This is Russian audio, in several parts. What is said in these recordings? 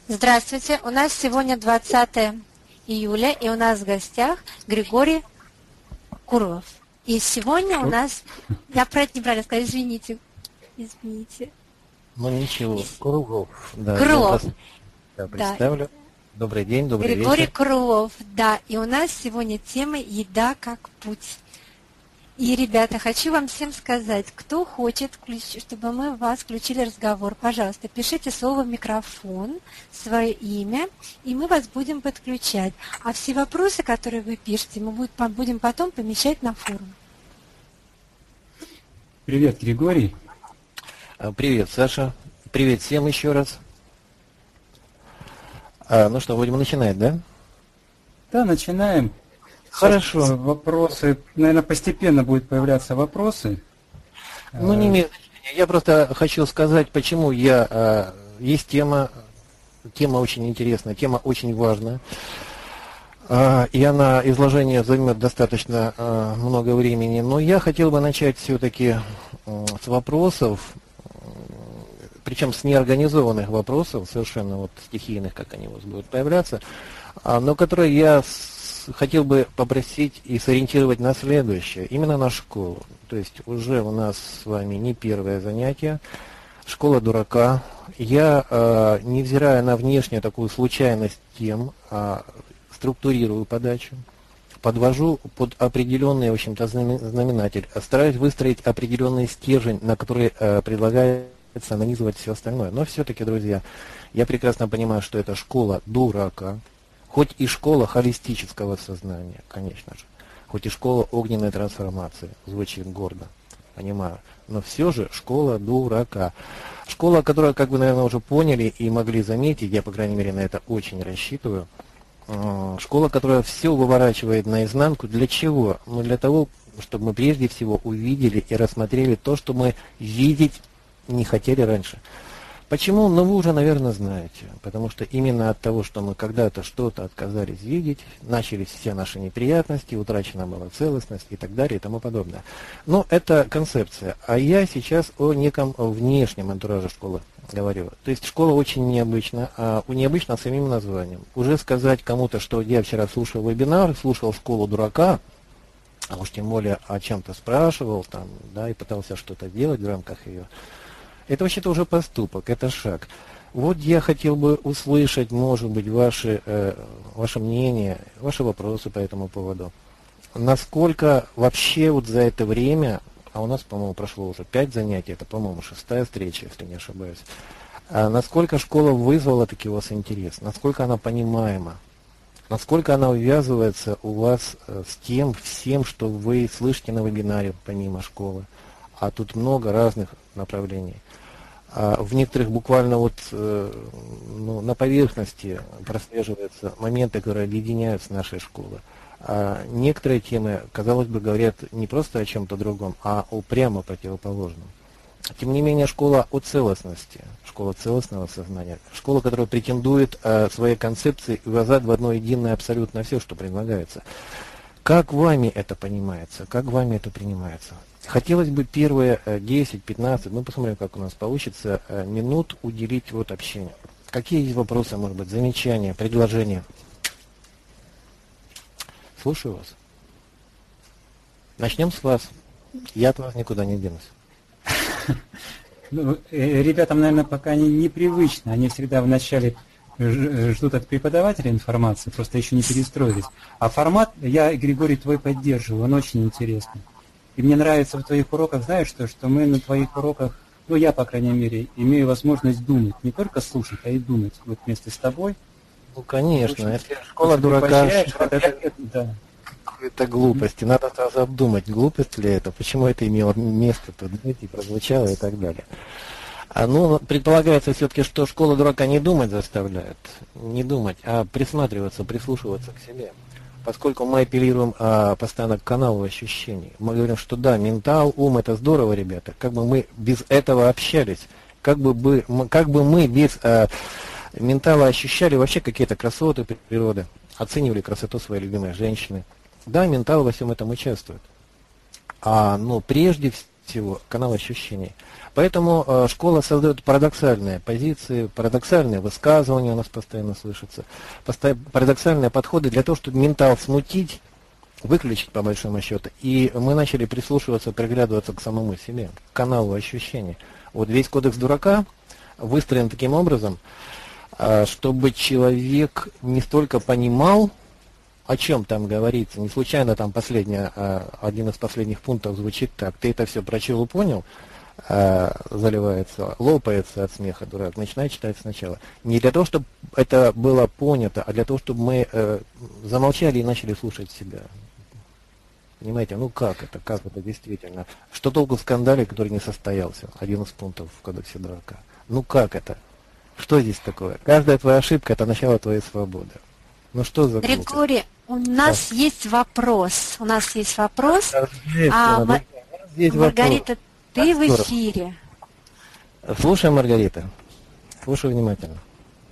Здравствуйте, у нас сегодня 20 июля, и у нас в гостях Григорий Курлов. И сегодня у нас... Я про это неправильно сказала, извините. Ну ничего, Курлов. Да, Крылов. Я представлю. Да. Добрый день, добрый вечер. Григорий Курлов, да. И у нас сегодня тема «Еда как путь». И, ребята, хочу вам всем сказать, кто хочет, чтобы мы вас включили разговор, пожалуйста, пишите слово в микрофон, свое имя, и мы вас будем подключать. А все вопросы, которые вы пишете, мы будем потом помещать на форум. Привет, Григорий. Привет, Саша. Привет всем еще раз. Ну что, будем начинать, да? Да, начинаем. Хорошо. Сейчас вопросы, наверное, постепенно будут появляться вопросы. Ну, не имеет значения. Я просто хочу сказать, почему есть тема очень интересная, тема очень важная. И изложение займет достаточно много времени. Но я хотел бы начать все-таки с вопросов, причем с неорганизованных вопросов, совершенно вот стихийных, как они у вас будут появляться, но которые я хотел бы попросить и сориентировать на следующее, именно на школу. То есть уже у нас с вами не первое занятие, школа дурака. Я, невзирая на внешнюю такую случайность тем, структурирую подачу, подвожу под определенный, в общем-то, знаменатель, стараюсь выстроить определенный стержень, на который предлагается нанизывать все остальное. Но все-таки, друзья, я прекрасно понимаю, что это школа дурака, хоть и школа холистического сознания, конечно же, хоть и школа огненной трансформации, звучит гордо, понимаю, но все же школа дурака. Школа, которая, как вы, наверное, уже поняли и могли заметить, я, по крайней мере, на это очень рассчитываю, школа, которая все выворачивает наизнанку. Для чего? Ну, для того, чтобы мы прежде всего увидели и рассмотрели то, что мы видеть не хотели раньше. Почему? Ну, вы уже, наверное, знаете. Потому что именно от того, что мы когда-то что-то отказались видеть, начались все наши неприятности, утрачена была целостность и так далее и тому подобное. Но это концепция. А я сейчас о неком внешнем антураже школы говорю. То есть школа очень необычна, необычна самим названием. Уже сказать кому-то, что я вчера слушал вебинар, слушал школу дурака, а уж тем более о чем-то спрашивал, там, да, и пытался что-то делать в рамках ее. Это вообще-то уже поступок, это шаг. Вот я хотел бы услышать, может быть, ваше мнение, ваши вопросы по этому поводу. Насколько вообще вот за это время, а у нас, по-моему, прошло уже 5 занятий, это, по-моему, 6-я встреча, если не ошибаюсь, насколько школа вызвала таки у вас интерес, насколько она понимаема, насколько она увязывается у вас с тем всем, что вы слышите на вебинаре, помимо школы. А тут много разных направлений. В некоторых буквально вот на поверхности прослеживаются моменты, которые объединяют с нашей школой. А некоторые темы, казалось бы, говорят не просто о чем-то другом, а о прямо противоположном. Тем не менее, школа о целостности, школа целостного сознания, школа, которая претендует своей концепции увязать в одно единое абсолютно все, что предлагается. Как вами это понимается, как вами это принимается? Хотелось бы первые 10-15, мы посмотрим, как у нас получится, минут уделить вот общению. Какие есть вопросы, может быть, замечания, предложения? Слушаю вас. Начнем с вас. Я от вас никуда не денусь. Ну, ребятам, наверное, пока непривычно. Они всегда вначале ждут от преподавателя информации, просто еще не перестроились. А формат, я, Григорий, твой поддерживаю, он очень интересный. И мне нравится в твоих уроках, знаешь, что мы на твоих уроках, ну я, по крайней мере, имею возможность думать, не только слушать, а и думать вот вместе с тобой. Ну, конечно, это школа дурака, это глупости, надо сразу обдумать, глупость ли это, почему это имело место тут, и прозвучало и так далее. Ну, предполагается все-таки, что школа дурака не думать заставляет, не думать, а присматриваться, прислушиваться к себе. Поскольку мы апеллируем постоянно к каналу ощущений, мы говорим, что да, ментал, ум — это здорово, ребята, как бы мы без этого общались, как бы мы без ментала ощущали вообще какие-то красоты природы, оценивали красоту своей любимой женщины. Да, ментал во всем этом участвует. Но прежде всего канал ощущений. Поэтому школа создает парадоксальные позиции, парадоксальные высказывания у нас постоянно слышатся, парадоксальные подходы для того, чтобы ментал смутить, выключить по большому счету. И мы начали прислушиваться, приглядываться к самому себе, к каналу ощущений. Вот весь кодекс дурака выстроен таким образом, чтобы человек не столько понимал, о чем там говорится. Не случайно там один из последних пунктов звучит так: ты это все прочел и понял, заливается, лопается от смеха дурак, начинает читать сначала. Не для того, чтобы это было понято, а для того, чтобы мы замолчали и начали слушать себя. Понимаете, ну как это действительно? Что толку в скандале, который не состоялся? Один из пунктов в кодексе дурака. Ну как это? Что здесь такое? Каждая твоя ошибка — это начало твоей свободы. Ну что за глупость? Григорий, у нас есть вопрос. У нас есть вопрос. Маргарита, ты в эфире. Слушай, Маргарита. Слушай внимательно.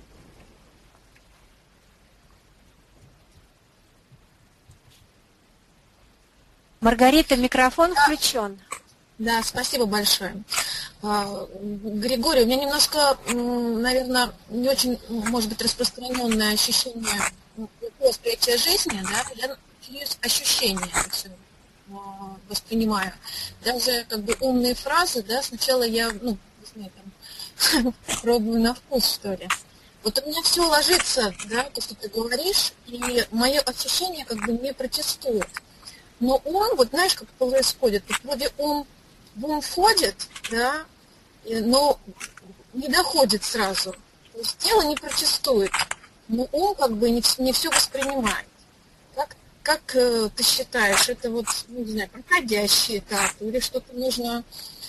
Маргарита, микрофон включен. Да, спасибо большое. Григорий, у меня немножко, наверное, не очень, может быть, распространенное ощущение восприятия жизни, да, я через ощущения это все воспринимаю. Даже как бы умные фразы, да, сначала я, не знаю, там, пробую на вкус, что ли. Вот у меня все ложится, да, то, что ты говоришь, и мое ощущение как бы не протестует. Но он, вот знаешь, как происходит, вот вроде он в ум входит, да, но не доходит сразу. То есть тело не протестует, но ум как бы не все воспринимает. Как ты считаешь, это вот, не знаю, проходящий этап или что-то нужно...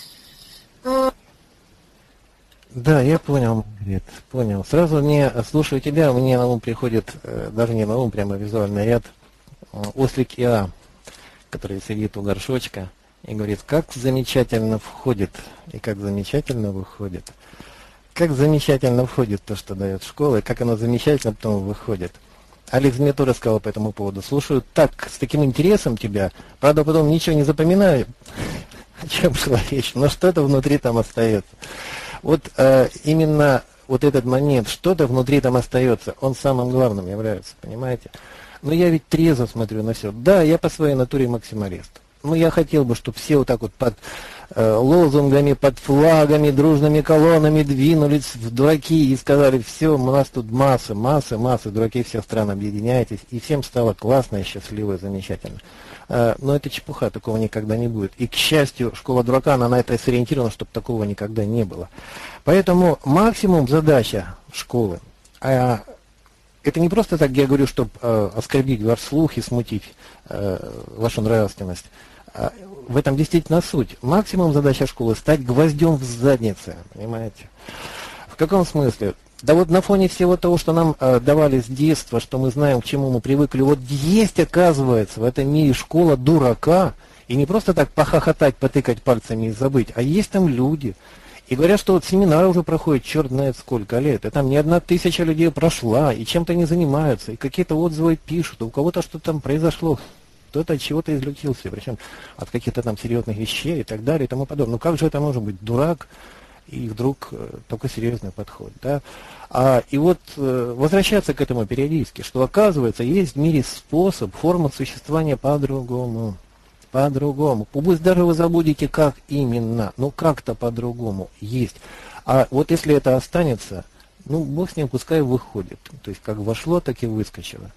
Да, я понял, Маргарит, понял. Сразу слушаю тебя, мне на ум приходит, даже не на ум, прямо визуальный ряд, ослик Иа, который сидит у горшочка и говорит, как замечательно входит и как замечательно выходит. Как замечательно входит то, что дает школа, и как оно замечательно потом выходит. Алекс мне тоже сказал по этому поводу. Слушаю так, с таким интересом тебя, правда, потом ничего не запоминаю, о чем шла речь, но что-то внутри там остается. Вот именно вот этот момент, что-то внутри там остается, он самым главным является, понимаете? Но я ведь трезво смотрю на все. Да, я по своей натуре максималист. Но я хотел бы, чтобы все вот так вот под лозунгами, под флагами, дружными колоннами двинулись в дураки и сказали, все, у нас тут массы, дураки всех стран, объединяйтесь, и всем стало классно, счастливо, замечательно. Но это чепуха, такого никогда не будет. И, к счастью, школа дурака, она на это сориентирована, чтобы такого никогда не было. Поэтому максимум задача школы, это не просто так, я говорю, чтобы оскорбить ваш слух и смутить вашу нравственность. В этом действительно суть. Максимум задача школы — стать гвоздем в заднице, понимаете? В каком смысле? Да вот на фоне всего того, что нам давали с детства, что мы знаем, к чему мы привыкли, вот есть, оказывается, в этом мире школа дурака, и не просто так похохотать, потыкать пальцами и забыть, а есть там люди. И говорят, что вот семинары уже проходят черт знает сколько лет, и там не 1000 людей прошла, и чем-то они занимаются, и какие-то отзывы пишут, у кого-то что-то там произошло, кто-то от чего-то излечился, причем от каких-то там серьезных вещей и так далее и тому подобное. Ну как же это может быть дурак, и вдруг такой серьезный подход, да? И вот возвращаться к этому периодически, что оказывается есть в мире способ, форма существования по-другому. По-другому. Пусть даже вы забудете, как именно, но как-то по-другому есть. А вот если это останется, ну, бог с ним, пускай выходит. То есть, как вошло, так и выскочило.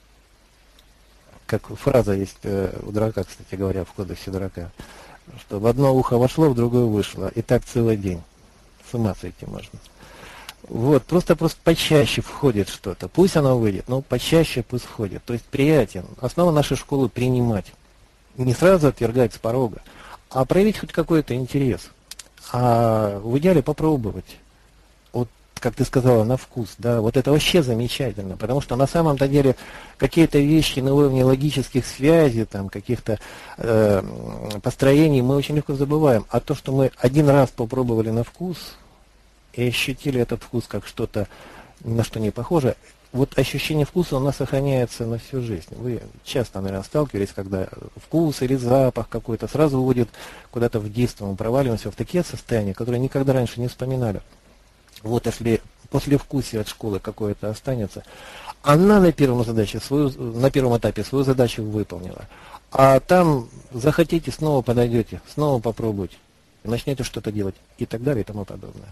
Как фраза есть у дурака, кстати говоря, в кодексе дурака, что в одно ухо вошло, в другое вышло. И так целый день. С ума сойти можно. Вот, просто почаще входит что-то. Пусть оно выйдет, но почаще пусть входит. То есть, приятие. Основа нашей школы — принимать. Не сразу отвергать с порога, а проявить хоть какой-то интерес. А в идеале попробовать. Вот, как ты сказала, на вкус, да, вот это вообще замечательно, потому что на самом-то деле какие-то вещи на уровне логических связей, там, каких-то построений мы очень легко забываем. А то, что мы один раз попробовали на вкус и ощутили этот вкус как что-то ни на что не похоже. Вот ощущение вкуса у нас сохраняется на всю жизнь. Вы часто, наверное, сталкивались, когда вкус или запах какой-то сразу уводит куда-то в детство, мы проваливаемся в такие состояния, которые никогда раньше не вспоминали. Вот если послевкусие от школы какое-то останется, она на первом этапе свою задачу выполнила. А там захотите, снова подойдете, снова попробуйте, начнете что-то делать и так далее и тому подобное.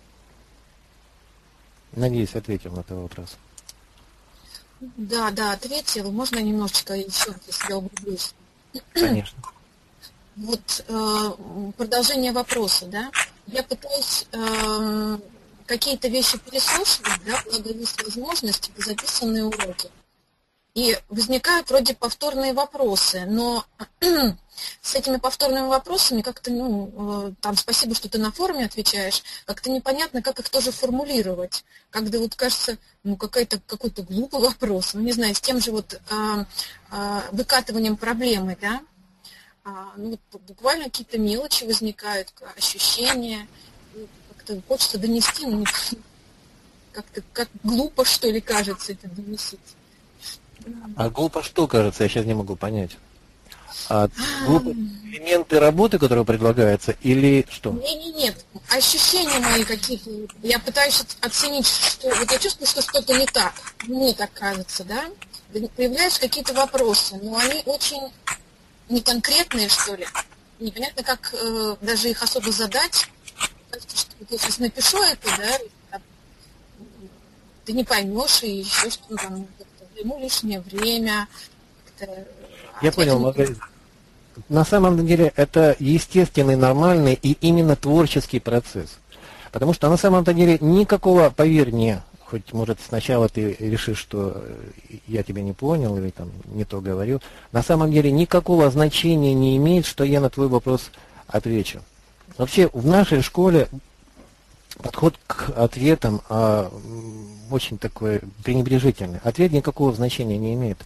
Надеюсь, ответил на этот вопрос. Да, ответил. Можно немножечко еще, если я углублюсь? Конечно. Вот продолжение вопроса, да? Я пытаюсь какие-то вещи переслушивать, да, благо есть возможности, записанные уроки. И возникают вроде повторные вопросы, но с этими повторными вопросами как-то, там, спасибо, что ты на форуме отвечаешь, как-то непонятно, как их тоже формулировать. Когда вот кажется, какой-то глупый вопрос, не знаю, с тем же вот выкатыванием проблемы, да, буквально какие-то мелочи возникают, ощущения, как-то хочется донести, но как-то как глупо, что ли, кажется это доносить. А глупо что, кажется, я сейчас не могу понять. Глупо элементы работы, которые предлагаются, или что? Нет. Ощущения мои какие-то. Я пытаюсь оценить, что... Вот я чувствую, что что-то не так. Мне так кажется, да? Появляются какие-то вопросы, но они очень неконкретные, что ли. Непонятно, как даже их особо задать. Кажется, что я сейчас напишу это, да, ты не поймешь, и еще что-то там... Ему лишнее время. Я понял, Маргарита. На самом деле это естественный, нормальный и именно творческий процесс. Потому что на самом-то деле никакого, поверь мне, хоть может сначала ты решишь, что я тебя не понял или там не то говорю, на самом деле никакого значения не имеет, что я на твой вопрос отвечу. Вообще в нашей школе подход к ответам очень такой пренебрежительный. Ответ никакого значения не имеет.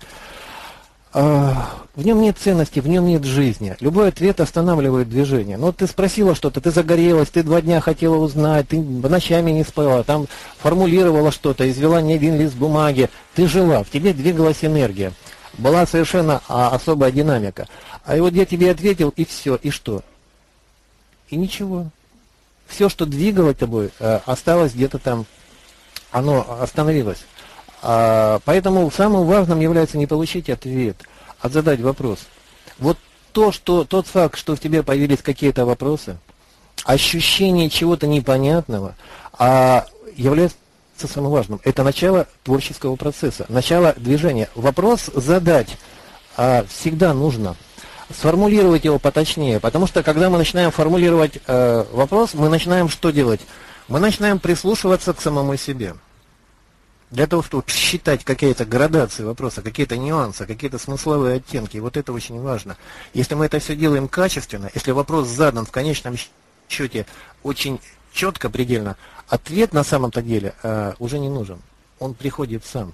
В нем нет ценности, в нем нет жизни. Любой ответ останавливает движение. Ну, ты спросила что-то, ты загорелась, ты 2 дня хотела узнать, ты ночами не спала, там формулировала что-то, извела не один лист бумаги. Ты жила, в тебе двигалась энергия. Была совершенно особая динамика. А вот я тебе ответил, и все, и что? И ничего. Все, что двигало тобой, осталось где-то там, оно остановилось. Поэтому самым важным является не получить ответ, а задать вопрос. Вот тот факт, что в тебе появились какие-то вопросы, ощущение чего-то непонятного, является самым важным. Это начало творческого процесса, начало движения. Вопрос задать всегда нужно. Сформулировать его поточнее, потому что когда мы начинаем формулировать вопрос, мы начинаем что делать? Мы начинаем прислушиваться к самому себе. Для того, чтобы считать какие-то градации вопроса, какие-то нюансы, какие-то смысловые оттенки, вот это очень важно. Если мы это все делаем качественно, если вопрос задан в конечном счете очень четко, предельно, ответ на самом-то деле уже не нужен. Он приходит сам.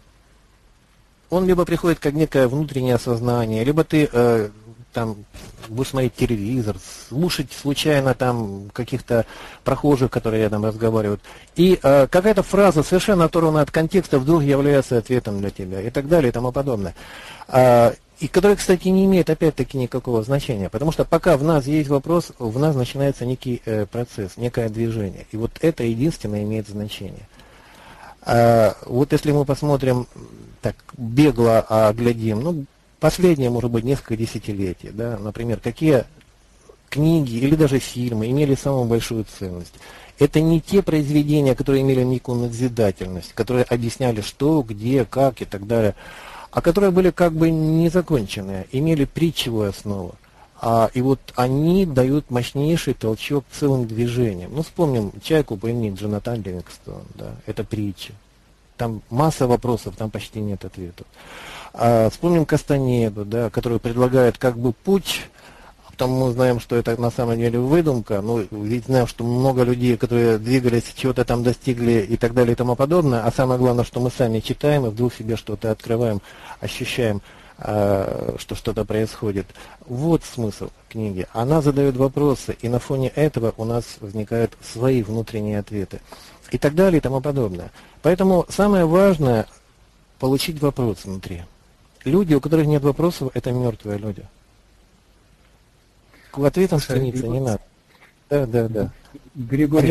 Он либо приходит как некое внутреннее осознание, либо ты там будешь смотреть телевизор, слушать случайно там каких-то прохожих, которые рядом разговаривают. И какая-то фраза, совершенно оторванная от контекста, вдруг является ответом для тебя и так далее и тому подобное. И которая, кстати, не имеет опять-таки никакого значения, потому что пока в нас есть вопрос, в нас начинается некий процесс, некое движение. И вот это единственное имеет значение. Вот если мы посмотрим, так бегло оглядим, последние, может быть, несколько десятилетий, да, например, какие книги или даже фильмы имели самую большую ценность. Это не те произведения, которые имели некую назидательность, которые объясняли что, где, как и так далее, а которые были как бы незаконченные, имели притчевую основу. И вот они дают мощнейший толчок целым движениям. Вспомним «Чайку» по имени Джонатан Ливингстон, да, это притча. Там масса вопросов, там почти нет ответов. Вспомним Кастанеду, да, который предлагает как бы путь, а потом мы знаем, что это на самом деле выдумка, ведь знаем, что много людей, которые двигались, чего-то там достигли и так далее и тому подобное, а самое главное, что мы сами читаем и вдруг себе что-то открываем, ощущаем, что что-то происходит. Вот смысл книги. Она задает вопросы, и на фоне этого у нас возникают свои внутренние ответы. и так далее и тому подобное. Поэтому самое важное – получить вопрос внутри. Люди, у которых нет вопросов, это мертвые люди. К ответам стремиться не надо. Да. Григорий,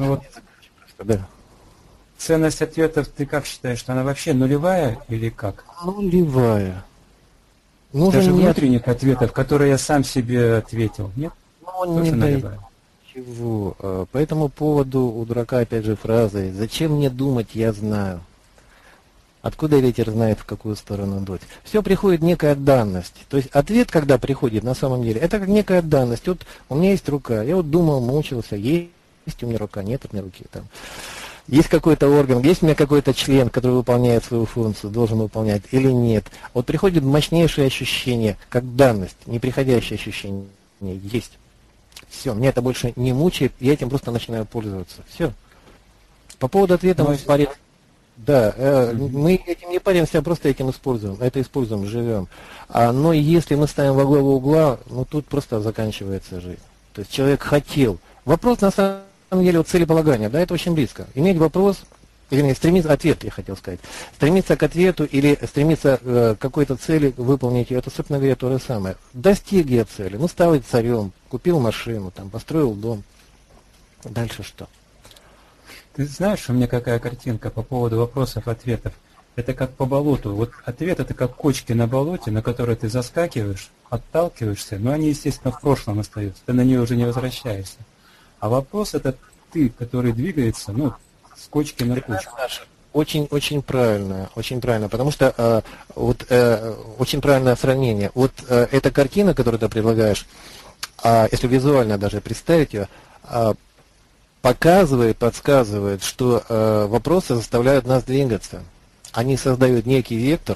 Да. ценность ответов, ты как считаешь, что она вообще нулевая или как? Нулевая. Даже внутренних ответов, которые я сам себе ответил, нет? Не нулевая. Чего? По этому поводу у дурака опять же фраза «Зачем мне думать, я знаю». Откуда ветер знает, в какую сторону дуть? Все приходит некая данность. То есть ответ, когда приходит на самом деле, это как некая данность. Вот у меня есть рука, я вот думал, мучился, есть у меня рука, нет у меня руки. Там. Есть какой-то орган, есть у меня какой-то член, который выполняет свою функцию, должен выполнять или нет. Вот приходит мощнейшее ощущение, как данность, неприходящее ощущение есть. Все, меня это больше не мучает, я этим просто начинаю пользоваться. Все. По поводу ответа мы паримся. Да, мы этим не паримся, а просто этим используем. Это используем, живем. Но если мы ставим во главу угла, тут просто заканчивается жизнь. То есть человек хотел. Вопрос на самом деле вот целеполагания, да, это очень близко. Иметь вопрос, или стремиться, ответ, я хотел сказать. Стремиться к ответу или стремиться к какой-то цели, выполнить ее, это, собственно говоря, то же самое. Достиг я цели, стал царем, купил машину, построил дом. Дальше что? Ты знаешь, у меня какая картинка по поводу вопросов-ответов? Это как по болоту. Вот ответ это как кочки на болоте, на которые ты заскакиваешь, отталкиваешься, но они, естественно, в прошлом остаются. Ты на нее уже не возвращаешься. А вопрос это ты, который двигается, с кочки на кочку. Очень правильно, потому что очень правильное сравнение. Вот эта картина, которую ты предлагаешь, если визуально даже представить ее, показывает, подсказывает, что вопросы заставляют нас двигаться. Они создают некий вектор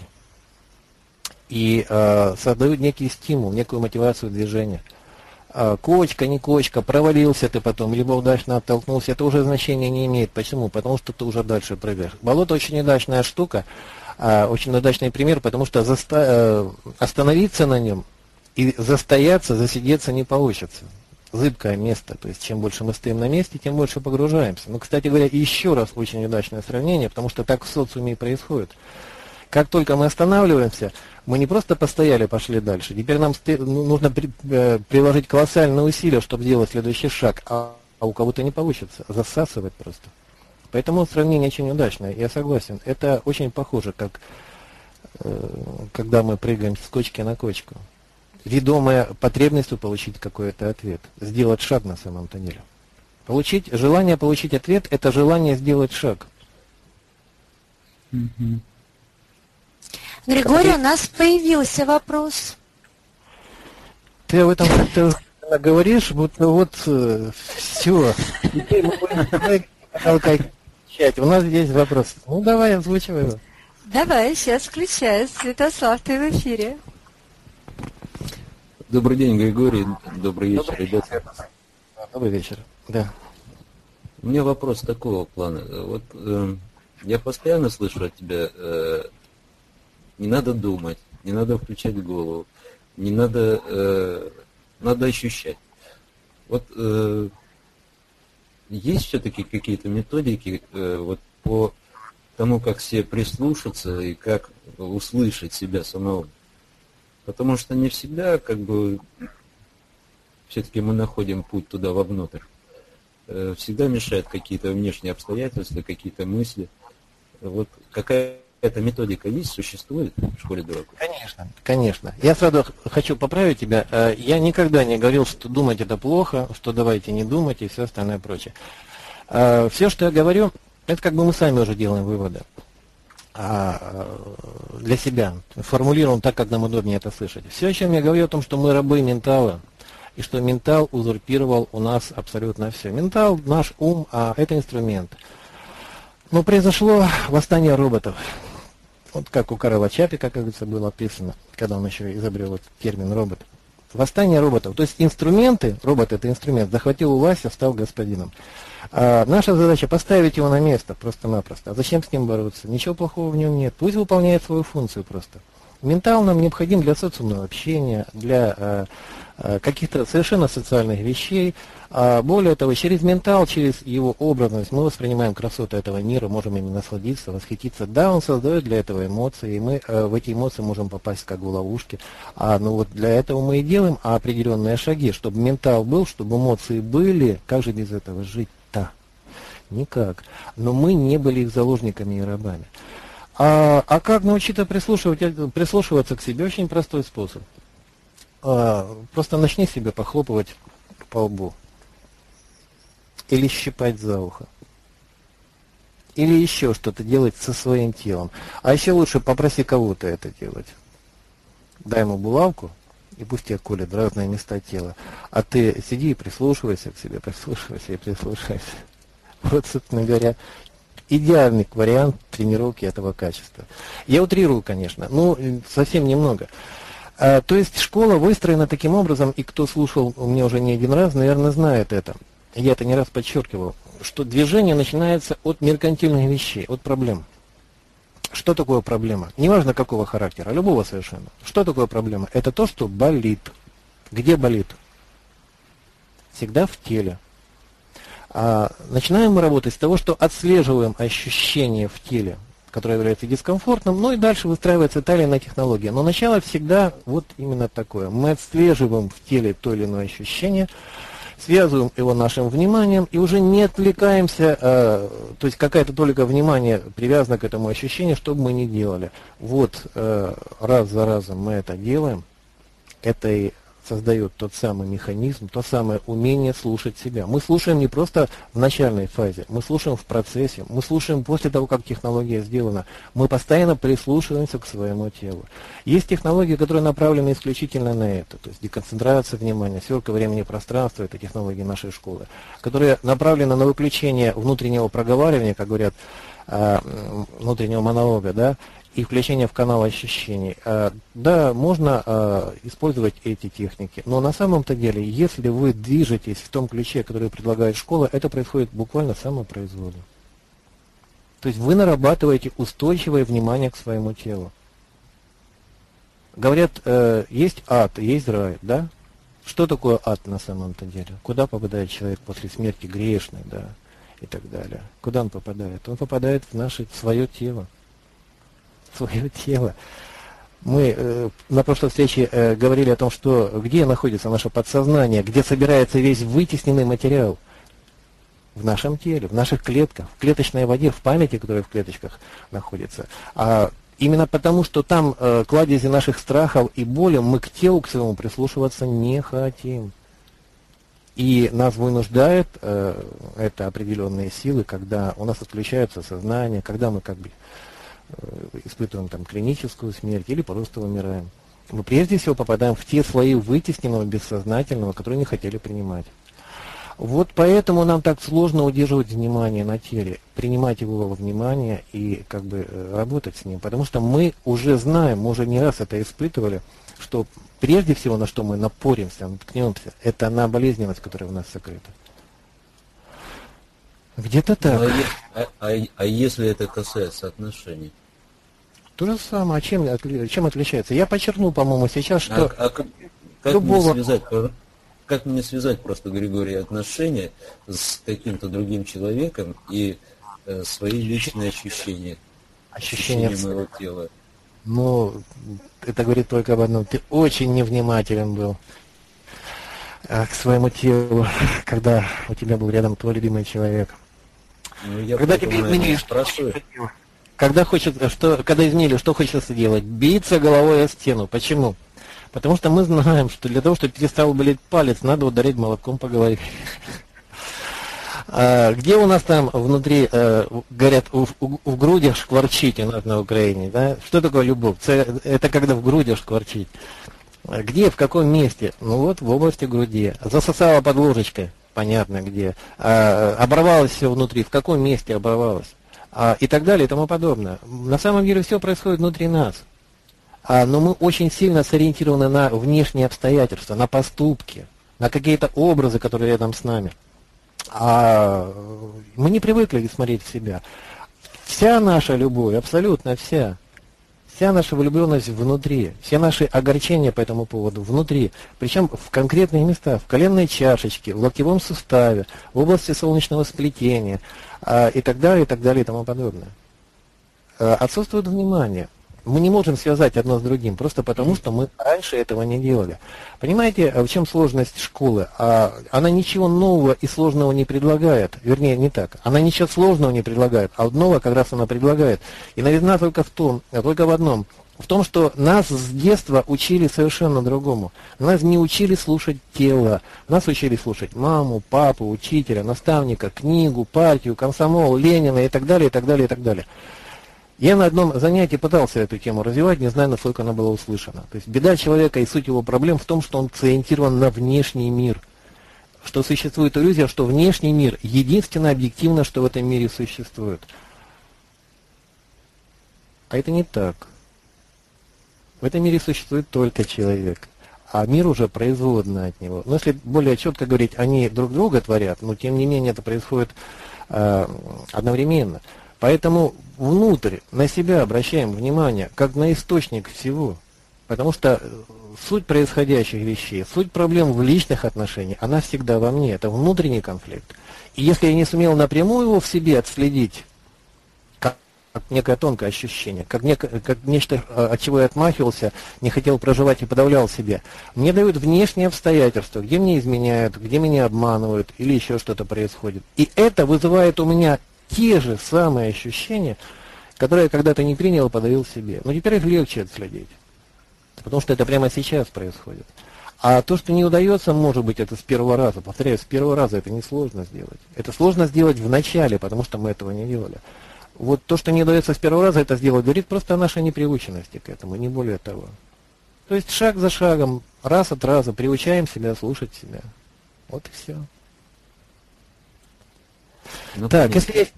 и создают некий стимул, некую мотивацию движения. Кочка, не кочка, провалился ты потом, либо удачно оттолкнулся, это уже значения не имеет. Почему? Потому что ты уже дальше прыгаешь. Болото очень удачная штука, очень удачный пример, потому что остановиться на нем и застояться, засидеться не получится. Зыбкое место, то есть чем больше мы стоим на месте, тем больше погружаемся. Кстати говоря, еще раз очень удачное сравнение, потому что так в социуме и происходит. Как только мы останавливаемся, мы не просто постояли, пошли дальше. Теперь нам нужно приложить колоссальные усилия, чтобы сделать следующий шаг, а у кого-то не получится, засасывать просто. Поэтому сравнение очень удачное, я согласен. Это очень похоже, как когда мы прыгаем с кочки на кочку. Ведомая потребностью получить какой-то ответ, сделать шаг на самом-то деле. Желание получить ответ – это желание сделать шаг. Григорий, у нас появился вопрос. Ты об этом как-то говоришь, вот все. Теперь мы будем у нас здесь вопрос. Давай, озвучивай его. Давай, сейчас включаю. Святослав, ты в эфире. Добрый день, Григорий. Добрый вечер, ребята. Добрый вечер. Да. У меня вопрос такого плана. Вот я постоянно слышу от тебя, не надо думать, не надо включать голову, не надо, надо ощущать. Вот есть все-таки какие-то методики вот по тому, как себе прислушаться и как услышать себя самого? Потому что не всегда, все-таки мы находим путь туда вовнутрь. Всегда мешают какие-то внешние обстоятельства, какие-то мысли. Вот какая-то методика есть, существует в школе дураков? Конечно. Я сразу хочу поправить тебя. Я никогда не говорил, что думать это плохо, что давайте не думать и все остальное прочее. Все, что я говорю, это мы сами уже делаем выводы. Для себя, формулируем так, как нам удобнее это слышать. Все, о чем я говорю, о том, что мы рабы ментала, и что ментал узурпировал у нас абсолютно все. Ментал, наш ум, это инструмент. Но произошло восстание роботов. Вот как у Карла Чапи, как говорится, было описано, когда он еще изобрел термин робот. Восстание роботов. То есть инструменты, робот это инструмент, захватил власть, стал господином. Наша задача поставить его на место просто-напросто. А зачем с ним бороться? Ничего плохого в нем нет. Пусть выполняет свою функцию просто. Ментал нам необходим для социумного общения, для каких-то совершенно социальных вещей. Более того, через ментал, через его образность мы воспринимаем красоты этого мира, можем ими насладиться, восхититься. Да, он создает для этого эмоции, и мы в эти эмоции можем попасть как в ловушки. Но вот для этого мы и делаем определенные шаги, чтобы ментал был, чтобы эмоции были. Как же без этого жить-то? Никак. Но мы не были их заложниками и рабами. А как научиться прислушиваться к себе? Очень простой способ. Просто начни себе похлопывать по лбу. Или щипать за ухо. Или еще что-то делать со своим телом. А еще лучше попроси кого-то это делать. Дай ему булавку, и пусть тебя колет в разные места тела. А ты сиди и прислушивайся к себе, прислушивайся и прислушивайся. Вот, собственно говоря, идеальный вариант тренировки этого качества. Я утрирую, конечно, но совсем немного. То есть школа выстроена таким образом, и кто слушал меня уже не один раз, наверное, знает это. Я это не раз подчеркивал, что движение начинается от меркантильных вещей, от проблем. Что такое проблема? Неважно какого характера, любого совершенно. Что такое проблема? Это то, что болит. Где болит? Всегда в теле. Начинаем мы работать с того, что отслеживаем ощущения в теле, которое является дискомфортным, ну и дальше выстраивается та или иная технология. Но начало всегда вот именно такое. Мы отслеживаем в теле то или иное ощущение, связываем его нашим вниманием и уже не отвлекаемся, то есть какая-то только внимание привязано к этому ощущению, что бы мы ни делали. Вот раз за разом мы это делаем, это и создает тот самый механизм, то самое умение слушать себя. Мы слушаем не просто в начальной фазе, мы слушаем в процессе, мы слушаем после того, как технология сделана. Мы постоянно прислушиваемся к своему телу. Есть технологии, которые направлены исключительно на это, то есть деконцентрация внимания, сверка времени и пространства, это технологии нашей школы, которые направлены на выключение внутреннего проговаривания, как говорят, внутреннего монолога, да, и включение в канал ощущений. Да, можно использовать эти техники, но на самом-то деле, если вы движетесь в том ключе, который предлагает школа, это происходит буквально самопроизвольно. То есть вы нарабатываете устойчивое внимание к своему телу. Говорят, есть ад, есть рай, да? Что такое ад на самом-то деле? Куда попадает человек после смерти грешный, да, и так далее? Куда он попадает? Он попадает в свое тело. Свое тело. Мы на прошлой встрече говорили о том, что где находится наше подсознание, где собирается весь вытесненный материал. В нашем теле, в наших клетках, в клеточной воде, в памяти, которая в клеточках находится. А именно потому, что там кладези наших страхов и боли, мы к телу, к своему прислушиваться не хотим. И нас вынуждает это определенные силы, когда у нас отключается сознание, когда мы как бы испытываем там клиническую смерть или просто умираем. Мы прежде всего попадаем в те слои вытесненного бессознательного, которые не хотели принимать. Вот поэтому нам так сложно удерживать внимание на теле, принимать его во внимание и как бы работать с ним, потому что мы уже знаем, мы уже не раз это испытывали, что прежде всего на что мы напоримся, наткнемся, это на болезненность, которая в нас сокрыта. Где-то так. А если это касается отношений? То же самое. А чем отличается? Я подчеркнул, по-моему, сейчас, что как мне связать просто, Григорий, отношения с каким-то другим человеком и свои личные ощущения? Ощущения моего тела. Ну, это говорит только об одном. Ты очень невнимателен был к своему телу, когда у тебя был рядом твой любимый человек. Ну, я когда тебе изменили, когда изменили, что хочется делать? Биться головой о стену. Почему? Потому что мы знаем, что для того, чтобы перестал болеть палец, надо ударить молотком по голове. Где у нас там внутри, говорят, в грудях шкварчить у нас на Украине, да? Что такое любовь? Это когда в грудях шкварчить. Где, в каком месте? Ну вот, в области груди. Засосала под ложечкой. Понятно где, оборвалось все внутри, в каком месте оборвалось, и так далее и тому подобное. На самом деле все происходит внутри нас, но мы очень сильно сориентированы на внешние обстоятельства, на поступки, на какие-то образы, которые рядом с нами. Мы не привыкли смотреть в себя. Вся наша любовь, абсолютно вся Вся наша влюбленность внутри, все наши огорчения по этому поводу внутри, причем в конкретные места, в коленной чашечке, в локтевом суставе, в области солнечного сплетения и так далее, и так далее, и тому подобное. Отсутствует внимание. Мы не можем связать одно с другим, просто потому, что мы раньше этого не делали. Понимаете, в чем сложность школы? Она ничего нового и сложного не предлагает. Вернее, не так. Она ничего сложного не предлагает, а нового как раз она предлагает. И новизна только в одном. В том, что нас с детства учили совершенно другому. Нас не учили слушать тело. Нас учили слушать маму, папу, учителя, наставника, книгу, партию, комсомол, Ленина и так далее, и так далее, и так далее. Я на одном занятии пытался эту тему развивать, не знаю, насколько она была услышана. То есть беда человека и суть его проблем в том, что он сориентирован на внешний мир. Что существует иллюзия, что внешний мир единственно объективно, что в этом мире существует. А это не так. В этом мире существует только человек, а мир уже производный от него. Но если более четко говорить, они друг друга творят, но тем не менее это происходит одновременно. Поэтому внутрь, на себя обращаем внимание, как на источник всего. Потому что суть происходящих вещей, суть проблем в личных отношениях, она всегда во мне. Это внутренний конфликт. И если я не сумел напрямую его в себе отследить, как некое тонкое ощущение, как нечто, от чего я отмахивался, не хотел проживать и подавлял себя, мне дают внешние обстоятельства, где мне изменяют, где меня обманывают или еще что-то происходит. И это вызывает у меня те же самые ощущения, которые я когда-то не принял и подавил себе. Но теперь их легче отследить, потому что это прямо сейчас происходит. А то, что не удается, может быть, это с первого раза. Повторяю, с первого раза это несложно сделать. Это сложно сделать в начале, потому что мы этого не делали. Вот то, что не удается с первого раза это сделать, говорит просто о нашей непривыченности к этому, не более того. То есть шаг за шагом, раз от раза приучаем себя слушать себя. Вот и все. Ну, так, если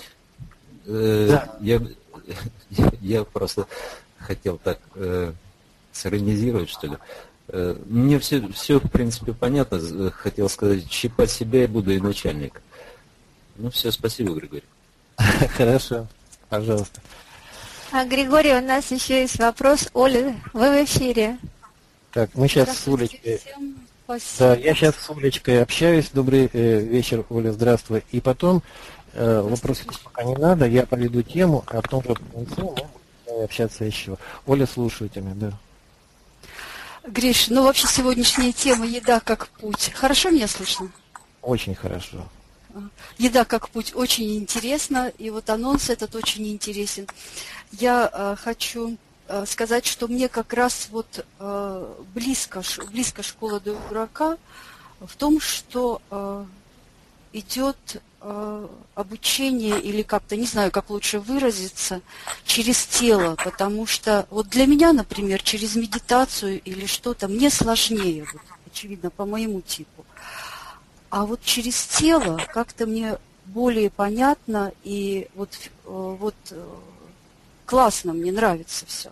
я просто хотел так сиронизировать, что ли. Мне все в принципе понятно. Хотел сказать, щипать себя и буду и начальник. Ну все, спасибо, Григорий. Хорошо, пожалуйста. Григорий, у нас еще есть вопрос. Оля, вы в эфире. Так, мы сейчас с Олечкой. Да, я сейчас с Олечкой общаюсь. Добрый вечер, Оля, здравствуй. И потом, вопросов пока не надо, я поведу тему, а потом уже по концу мы общаться еще. Оля, слушаю тебя, да. Гриш, ну вообще сегодняшняя тема «Еда как путь». Хорошо меня слышно? Очень хорошо. «Еда как путь» очень интересно, и вот анонс этот очень интересен. Я хочу сказать, что мне как раз вот близко школа дурака в том, что идет обучение или как-то, не знаю, как лучше выразиться, через тело, потому что вот для меня, например, через медитацию или что-то мне сложнее, вот, очевидно, по моему типу. А вот через тело как-то мне более понятно и вот классно, мне нравится все.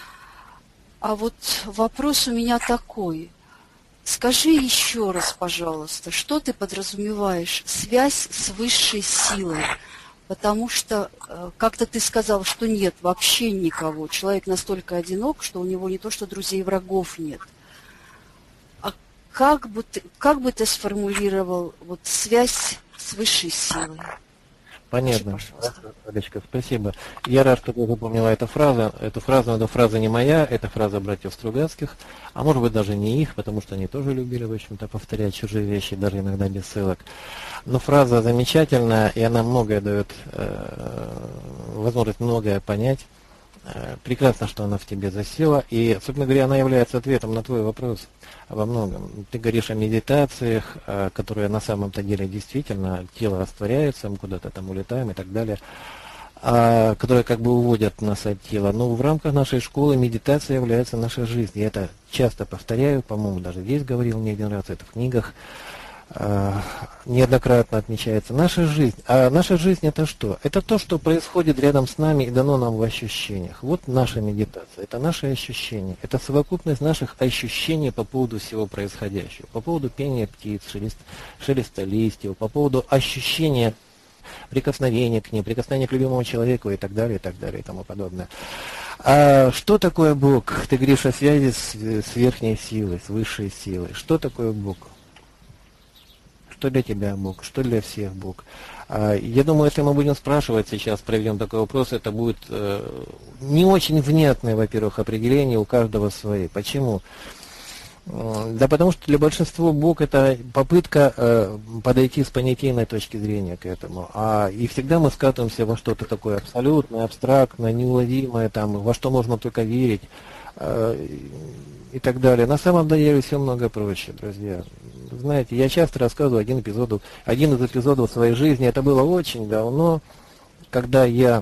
А вот вопрос у меня такой. Скажи еще раз, пожалуйста, что ты подразумеваешь связь с высшей силой? Потому что как-то ты сказал, что нет вообще никого. Человек настолько одинок, что у него не то, что друзей, врагов нет. А как бы ты сформулировал вот связь с высшей силой? Понятно. Олечка, спасибо. Я рад, что ты запомнила эту фразу. Эта фраза не моя, это фраза братьев Стругацких, а может быть даже не их, потому что они тоже любили, в общем-то, повторять чужие вещи, даже иногда без ссылок. Но фраза замечательная, и она многое дает, возможность многое понять. Прекрасно, что она в тебе засела, и, собственно говоря, она является ответом на твой вопрос во многом. Ты говоришь о медитациях, которые на самом-то деле действительно тело растворяется, мы куда-то там улетаем и так далее, которые как бы уводят нас от тела. Но в рамках нашей школы медитация является нашей жизнью. Я это часто повторяю, по-моему, даже здесь говорил не один раз, это в книгах неоднократно отмечается. Наша жизнь. А наша жизнь это что? Это то, что происходит рядом с нами и дано нам в ощущениях. Вот наша медитация. Это наши ощущения. Это совокупность наших ощущений по поводу всего происходящего. По поводу пения птиц, шелеста листьев, по поводу ощущения прикосновения к ним, прикосновения к любимому человеку и так далее, и тому подобное. А что такое Бог? Ты говоришь о связи с верхней силой, с высшей силой. Что такое Бог? Что для тебя Бог? Что для всех Бог? Я думаю, если мы будем спрашивать сейчас, проведем такой вопрос, это будет не очень внятное, во-первых, определение, у каждого свои. Почему? Да потому что для большинства Бог это попытка подойти с понятийной точки зрения к этому. И всегда мы скатываемся во что-то такое абсолютное, абстрактное, неуловимое, там, во что можно только верить и так далее. На самом деле все много проще, друзья. Знаете, я часто рассказываю один из эпизодов своей жизни. Это было очень давно, когда я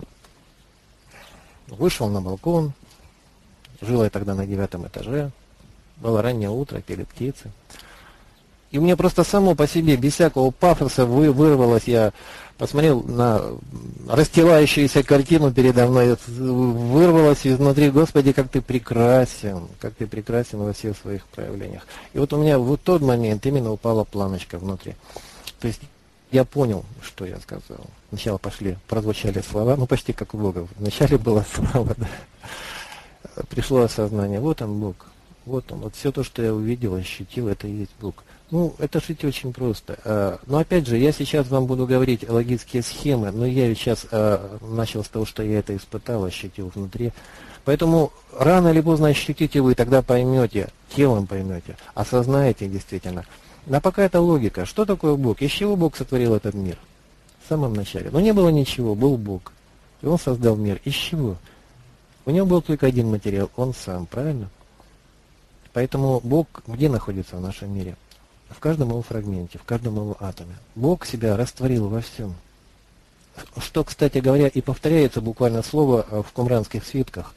вышел на балкон, жил я тогда на 9 этаже. Было раннее утро, пели птицы. И мне просто само по себе, без всякого пафоса, вырвалось, я посмотрел на расстилающуюся картину передо мной, вырвалось изнутри: Господи, как ты прекрасен во всех своих проявлениях. И вот у меня в тот момент именно упала планочка внутри. То есть я понял, что я сказал. Сначала прозвучали слова, почти как у Бога. Вначале было слово, да. Пришло осознание: вот он Бог. Вот он, вот все то, что я увидел, ощутил, это и есть Бог. Это жить очень просто. Но опять же, я сейчас вам буду говорить логические схемы, но я сейчас начал с того, что я это испытал, ощутил внутри. Поэтому рано или поздно ощутите вы, тогда поймете, телом поймете, осознаете действительно. А пока это логика. Что такое Бог? Из чего Бог сотворил этот мир? В самом начале. Не было ничего, был Бог. И Он создал мир. Из чего? У Него был только один материал, Он сам, правильно? Поэтому Бог где находится в нашем мире? В каждом его фрагменте, в каждом его атоме. Бог себя растворил во всем. Что, кстати говоря, и повторяется буквально слово в кумранских свитках.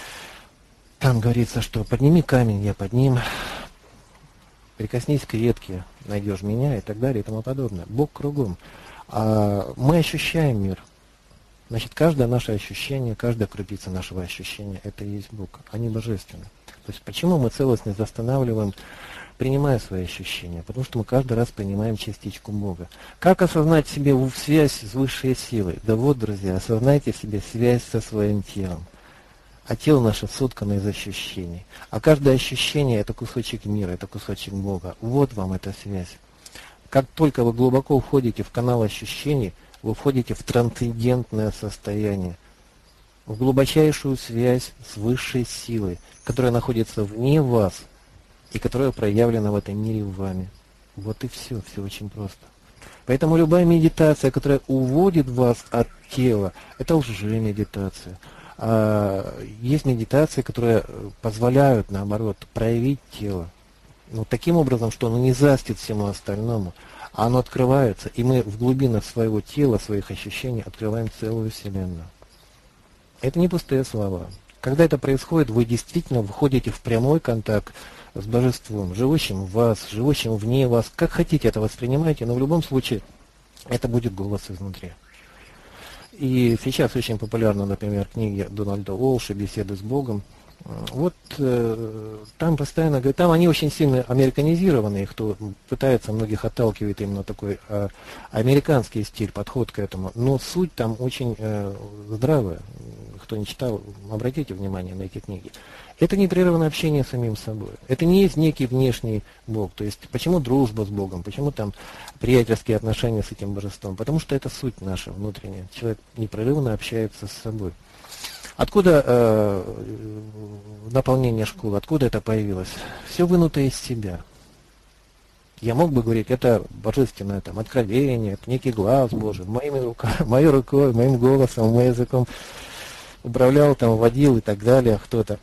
Там говорится, что подними камень, я подниму, прикоснись к ветке, найдешь меня и так далее и тому подобное. Бог кругом. Мы ощущаем мир. Значит, каждое наше ощущение, каждая крупица нашего ощущения, это и есть Бог. Они божественны. То есть почему мы целостность восстанавливаем, принимая свои ощущения? Потому что мы каждый раз принимаем частичку Бога. Как осознать в себе связь с высшей силой? Да вот, друзья, осознайте в себе связь со своим телом. А тело наше соткано из ощущений. А каждое ощущение — это кусочек мира, это кусочек Бога. Вот вам эта связь. Как только вы глубоко входите в канал ощущений, вы входите в трансцендентное состояние, в глубочайшую связь с высшей силой, которая находится вне вас и которая проявлена в этом мире вами. Вот и все очень просто. Поэтому любая медитация, которая уводит вас от тела, это лжемедитация. Есть медитации, которые позволяют, наоборот, проявить тело. Таким образом, что оно не застит всему остальному, а оно открывается, и мы в глубинах своего тела, своих ощущений открываем целую Вселенную. Это не пустые слова. Когда это происходит, вы действительно входите в прямой контакт с Божеством, живущим в вас, живущим вне вас. Как хотите это воспринимайте, но в любом случае это будет голос изнутри. И сейчас очень популярны, например, книги Дональда Уолша «Беседы с Богом». Вот там постоянно говорят, там они очень сильно американизированы, кто пытается, многих отталкивает именно такой американский стиль, подход к этому. Но суть там очень здравая. Кто не читал, обратите внимание на эти книги. Это непрерывное общение с самим собой. Это не есть некий внешний Бог. То есть почему дружба с Богом, почему там приятельские отношения с этим божеством? Потому что это суть наша внутренняя. Человек непрерывно общается с собой. Откуда наполнение школы, откуда это появилось? Все вынуто из себя. Я мог бы говорить, это божественное там, откровение, это некий глаз Божий, моей рукой, моим голосом, моим языком управлял, там, водил и так далее кто-то.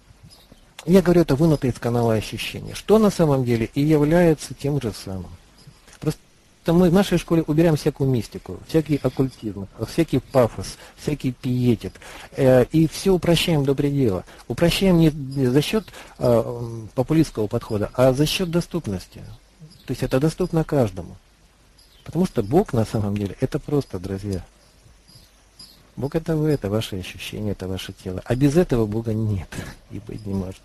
Я говорю, это вынуто из канала ощущения, что на самом деле и является тем же самым. Просто мы в нашей школе убираем всякую мистику, всякий оккультизм, всякий пафос, всякий пиетет. И все упрощаем до предела. Упрощаем не за счет популистского подхода, а за счет доступности. То есть это доступно каждому. Потому что Бог на самом деле это просто, друзья. Бог это вы, это ваши ощущения, это ваше тело. А без этого Бога нет и быть не может.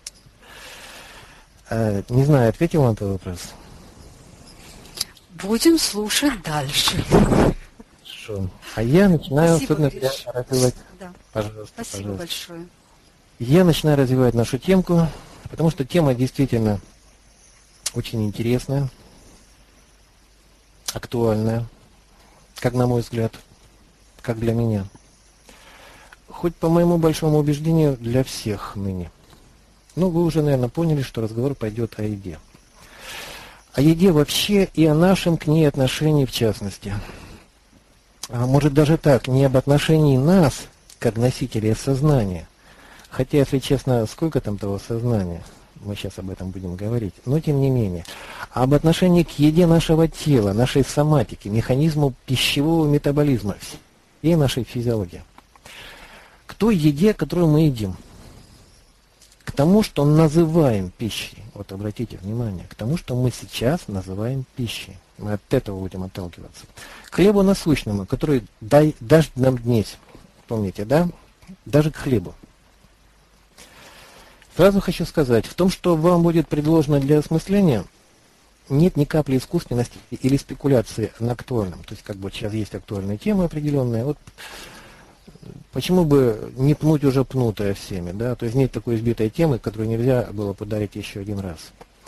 Не знаю, ответил вам на этот вопрос? Будем слушать дальше. Хорошо. А я начинаю, Спасибо развивать. Да. Пожалуйста, Спасибо большое. я начинаю развивать нашу темку, потому что тема действительно очень интересная, актуальная, как на мой взгляд, как для меня. Хоть по моему большому убеждению, для всех ныне. Ну, вы уже, наверное, поняли, что разговор пойдет о еде. О еде вообще и о нашем к ней отношении в частности. А может даже так, не об отношении нас, как носителей сознания. Хотя, если честно, сколько там того сознания, мы сейчас об этом будем говорить, но тем не менее. А об отношении к еде нашего тела, нашей соматики, механизму пищевого метаболизма, всей нашей физиологии. К той еде, которую мы едим. К тому, что называем пищей. Вот обратите внимание, к тому, что мы сейчас называем пищей. Мы от этого будем отталкиваться. К хлебу насущному, который дашь нам днесь. Помните, да? Даже к хлебу. Сразу хочу сказать, в том, что вам будет предложено для осмысления, нет ни капли искусственности или спекуляции на актуальном. То есть, как бы сейчас есть актуальная тема определенная. Вот почему бы не пнуть уже пнутое всеми, да? То есть нет такой избитой темы, которую нельзя было подарить еще один раз.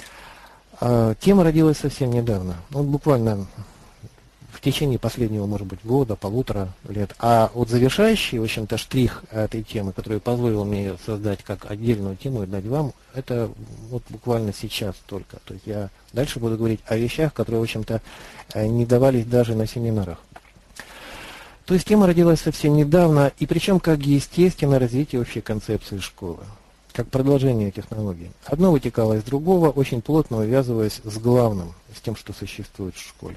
Тема родилась совсем недавно, вот буквально в течение последнего, может быть, года, полутора лет. А вот завершающий, в общем-то, штрих этой темы, который позволил мне ее создать как отдельную тему и дать вам, это вот буквально сейчас только. То есть я дальше буду говорить о вещах, которые, в общем-то, не давались даже на семинарах. То есть тема родилась совсем недавно, и причем как естественное развитие общей концепции школы, как продолжение технологий. Одно вытекало из другого, очень плотно увязываясь с главным, с тем, что существует в школе,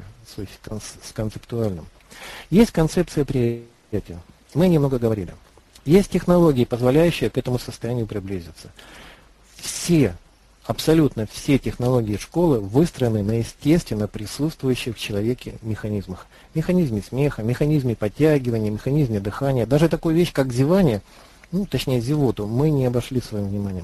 с концептуальным. Есть концепция приятия. Мы немного говорили. Есть технологии, позволяющие к этому состоянию приблизиться. Все, абсолютно все технологии школы выстроены на естественно присутствующих в человеке механизмах. Механизме смеха, механизме подтягивания, механизме дыхания. Даже такую вещь, как зевание, ну, точнее зевоту, мы не обошли своим вниманием.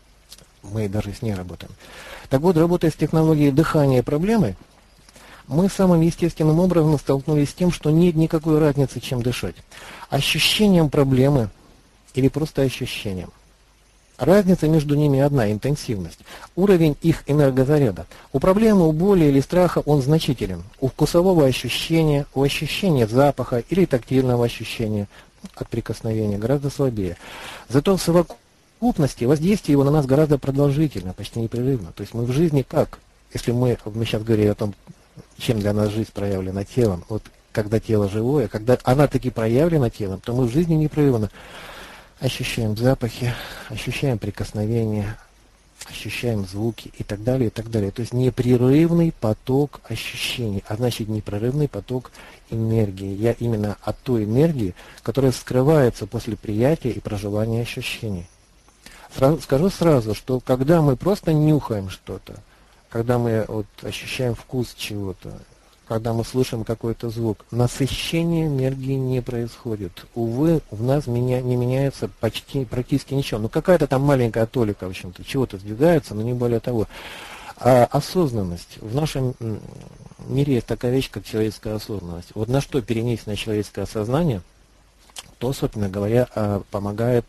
Мы даже с ней работаем. Так вот, работая с технологией дыхания проблемы, мы самым естественным образом столкнулись с тем, что нет никакой разницы, чем дышать. Ощущением проблемы или просто ощущением. Разница между ними одна – интенсивность. Уровень их энергозаряда. У проблемы, у боли или страха он значителен. У вкусового ощущения, у ощущения запаха или тактильного ощущения от прикосновения гораздо слабее. Зато в совокупности воздействие его на нас гораздо продолжительно, почти непрерывно. То есть мы в жизни как? Если мы сейчас говорили о том, чем для нас жизнь проявлена телом, вот когда тело живое, когда она таки проявлена телом, то мы в жизни непрерывно ощущаем запахи, ощущаем прикосновения, ощущаем звуки и так далее, и так далее. То есть непрерывный поток ощущений, а значит непрерывный поток энергии. Я именно от той энергии, которая скрывается после приятия и проживания ощущений. Скажу сразу, что когда мы просто нюхаем что-то, когда мы вот ощущаем вкус чего-то, когда мы слышим какой-то звук, насыщение энергии не происходит. Увы, в нас не меняется практически ничего. Ну, какая-то там маленькая толика, в общем-то, чего-то сдвигается, но не более того. А осознанность. В нашем мире есть такая вещь, как человеческая осознанность. Вот на что перенесено человеческое сознание, то, собственно говоря, помогает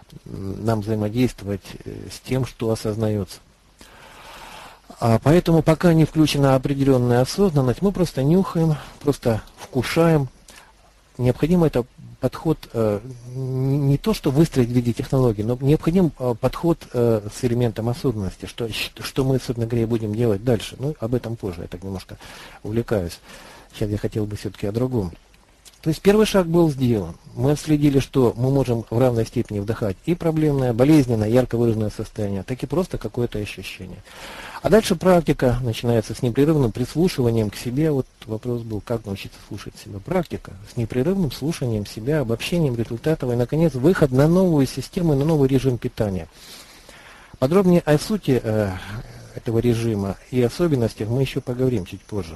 нам взаимодействовать с тем, что осознается. Поэтому пока не включена определенная осознанность, мы просто нюхаем, просто вкушаем. Необходим это подход, не то что выстроить в виде технологий, но необходим подход с элементом осознанности, что мы, собственно говоря, будем делать дальше. Ну, об этом позже, я так немножко увлекаюсь. Сейчас я хотел бы все-таки о другом. То есть первый шаг был сделан. Мы отследили, что мы можем в равной степени вдыхать и проблемное, болезненное, ярко выраженное состояние, так и просто какое-то ощущение. А дальше практика начинается с непрерывным прислушиванием к себе. Вот вопрос был, как научиться слушать себя. Практика с непрерывным слушанием себя, обобщением результатов и, наконец, выход на новую систему, на новый режим питания. Подробнее о сути этого режима и особенностях мы еще поговорим чуть позже.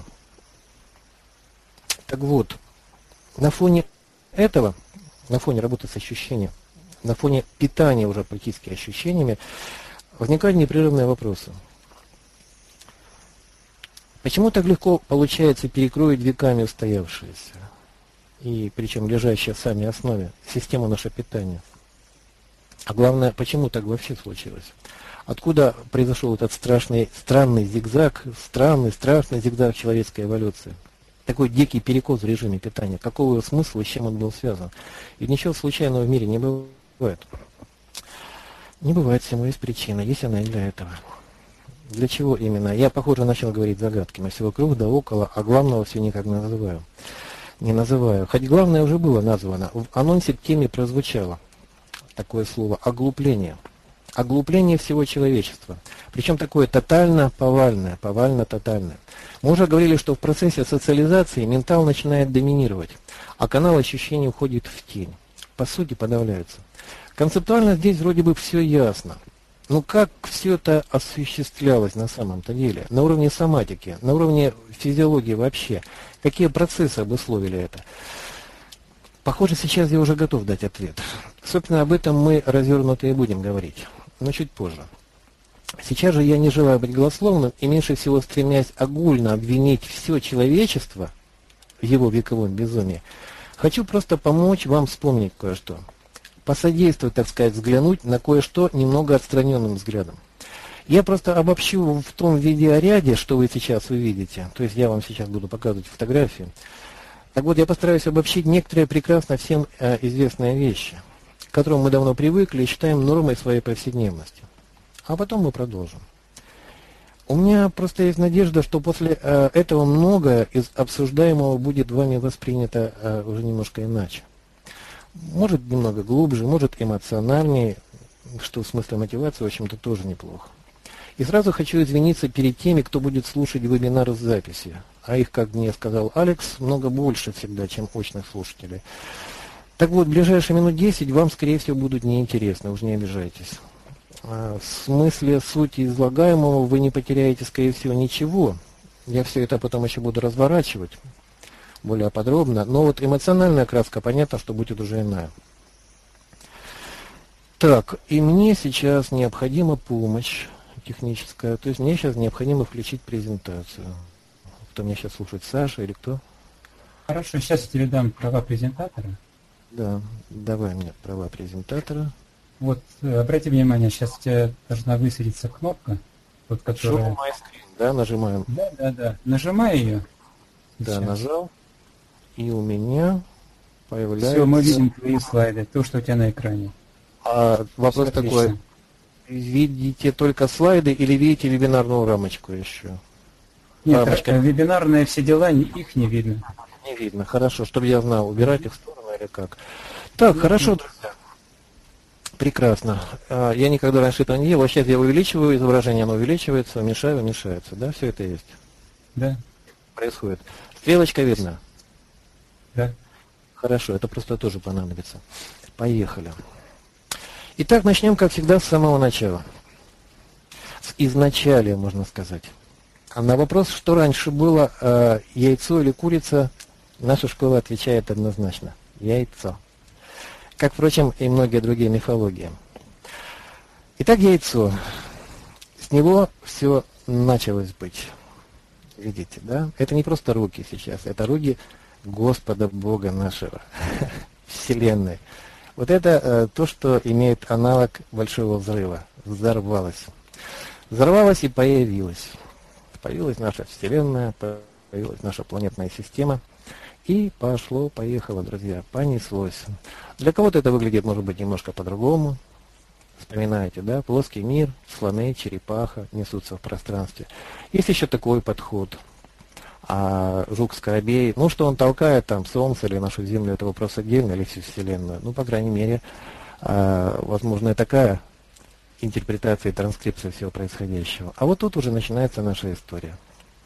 Так вот, на фоне этого, на фоне работы с ощущением, на фоне питания уже практически ощущениями, возникают непрерывные вопросы. Почему так легко получается перекроить веками устоявшиеся, и причем лежащие в самой основе, систему нашего питания? А главное, почему так вообще случилось? Откуда произошел этот странный зигзаг, страшный зигзаг человеческой эволюции? Такой дикий перекос в режиме питания. Какого смысла и с чем он был связан? И ничего случайного в мире не бывает. Не бывает, всему есть причина, есть она и для этого. Для чего именно? Я, похоже, начал говорить загадками. Всего круг да около, а главного все никак не называю. Хоть главное уже было названо. В анонсе к теме прозвучало такое слово «оглупление». Оглупление всего человечества. Причем такое тотально-повальное, повально-тотальное. Мы уже говорили, что в процессе социализации ментал начинает доминировать, а канал ощущений уходит в тень. По сути, подавляется. Концептуально здесь вроде бы все ясно. Но как все это осуществлялось на самом-то деле? На уровне соматики, на уровне физиологии вообще. Какие процессы обусловили это? Похоже, сейчас я уже готов дать ответ. Собственно, об этом мы развернуто и будем говорить, но чуть позже. Сейчас же я не желаю быть голословным и меньше всего стремясь огульно обвинить все человечество в его вековом безумии. Хочу просто помочь вам вспомнить кое-что. Посодействовать, так сказать, взглянуть на кое-что немного отстраненным взглядом. Я просто обобщу в том видеоряде, что вы сейчас увидите. То есть я вам сейчас буду показывать фотографии. Так вот, я постараюсь обобщить некоторые прекрасно всем известные вещи, к которым мы давно привыкли и считаем нормой своей повседневности. А потом мы продолжим. У меня просто есть надежда, что после этого многое из обсуждаемого будет вами воспринято уже немножко иначе. Может, немного глубже, может, эмоциональнее, что в смысле мотивации, в общем-то, тоже неплохо. И сразу хочу извиниться перед теми, кто будет слушать вебинар с записи. А их, как мне сказал Алекс, много больше всегда, чем очных слушателей. Так вот, в ближайшие минут 10 вам, скорее всего, будут неинтересны, уж не обижайтесь. В смысле сути излагаемого вы не потеряете, скорее всего, ничего. Я все это потом еще буду разворачивать более подробно. Но вот эмоциональная краска, понятно, что будет уже иная. Так, и мне сейчас необходима помощь техническая. То есть мне сейчас необходимо включить презентацию. Кто меня сейчас слушает, Саша или кто? Хорошо, сейчас я тебе дам права презентатора. Да, давай мне права презентатора. Вот, обрати внимание, сейчас у тебя должна высветиться кнопка, вот, которая... Show my screen, да, нажимаем. Да. Нажимай ее. Да, нажал. И у меня появляется... Все, мы видим твои слайды, то, что у тебя на экране. А вопрос Все такой, отлично. видите только слайды или видите вебинарную рамочку еще? Нет, Рамочка. вебинарные все дела, их не видно. Не видно, хорошо, чтобы я знал, убирать их в сторону или как. Так, хорошо, друзья. Прекрасно. Я никогда раньше этого не делал. Сейчас я увеличиваю изображение, оно увеличивается, уменьшаю, уменьшается. Да, все это есть? Да. Происходит. Стрелочка видна? Да. Хорошо, это просто тоже понадобится. Поехали. Итак, начнем, как всегда, с самого начала. С изначалия, можно сказать. А на вопрос, что раньше было, яйцо или курица, наша школа отвечает однозначно. Яйцо. Как, впрочем, и многие другие мифологии. Итак, яйцо. С него все началось быть. Видите, да? Это не просто руки сейчас, это руки Господа Бога нашего, Вселенной. Вот это то, что имеет аналог Большого Взрыва. Взорвалось. Взорвалось и появилось. Появилась наша Вселенная, появилась наша планетная система. И пошло-поехало, друзья, понеслось. Для кого-то это выглядит, может быть, немножко по-другому. Вспоминаете, да? Плоский мир, слоны, черепаха несутся в пространстве. Есть еще такой подход. А жук-скоробей, ну что он толкает там, Солнце или нашу Землю, это вопрос отдельно, или всю Вселенную. Ну, по крайней мере, возможно, и такая интерпретация и транскрипция всего происходящего. А вот тут уже начинается наша история.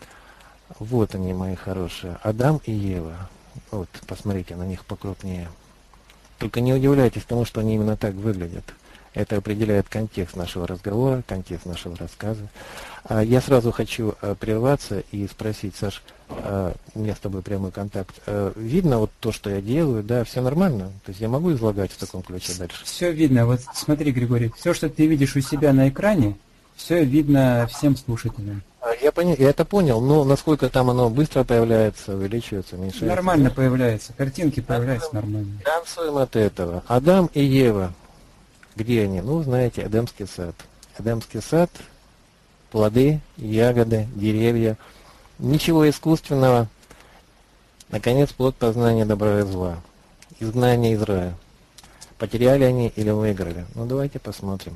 Вот они, мои хорошие, Адам и Ева. Вот, посмотрите на них покрупнее. Только не удивляйтесь тому, что они именно так выглядят. Это определяет контекст нашего разговора, контекст нашего рассказа. Я сразу хочу прерваться и спросить, Саш, у меня с тобой прямой контакт. Видно вот то, что я делаю, да, все нормально? То есть я могу излагать в таком ключе дальше? Все видно. Вот смотри, Григорий, все, что ты видишь у себя на экране, все видно всем слушателям. Я это понял, но насколько там оно быстро появляется, увеличивается, уменьшается? Нормально появляется, картинки появляются нормально. Танцуем от этого. Адам и Ева. Где они? Ну, знаете, Эдемский сад. Эдемский сад, плоды, ягоды, деревья. Ничего искусственного. Наконец, плод познания добра и зла. Изгнание из рая. Потеряли они или выиграли? Ну, давайте посмотрим.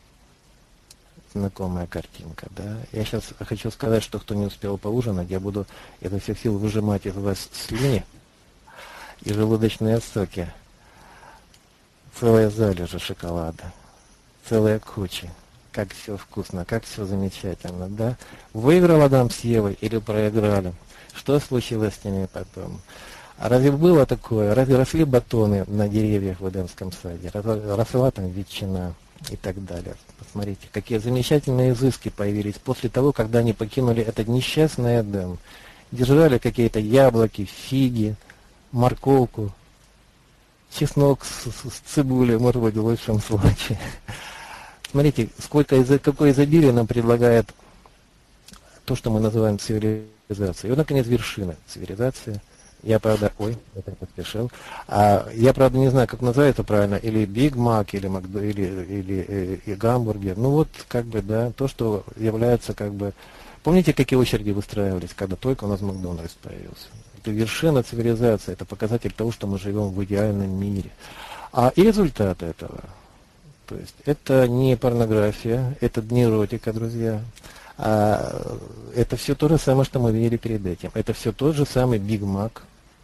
Знакомая картинка, да? Я сейчас хочу сказать, что кто не успел поужинать, я буду изо всех сил выжимать из вас слюни и желудочные соки. Целая залежи шоколада, целая куча. Как все вкусно, как все замечательно, да? Выиграл Адам с Евой или проиграли? Что случилось с ними потом? А разве было такое? Разве росли батоны на деревьях в Эдемском саде? Росла там ветчина и так далее. Посмотрите, какие замечательные изыски появились после того, когда они покинули этот несчастный Эдем. Держали какие-то яблоки, фиги, морковку, чеснок с цибулей, может быть, в лучшем случае. Смотрите, какое изобилие нам предлагает то, что мы называем цивилизацией. И вот, наконец, вершина цивилизации. Я, правда, это поспешил. Я, правда, не знаю, как называется правильно, или Биг Мак, или гамбургер. Ну вот, как бы, да, то, что является, как бы... Помните, какие очереди выстраивались, когда только у нас Макдональдс появился? Это вершина цивилизации, это показатель того, что мы живем в идеальном мире. И результат этого. То есть это не порнография, это не эротика, друзья. Это все то же самое, что мы видели перед этим. Это все тот же самый Биг Мак,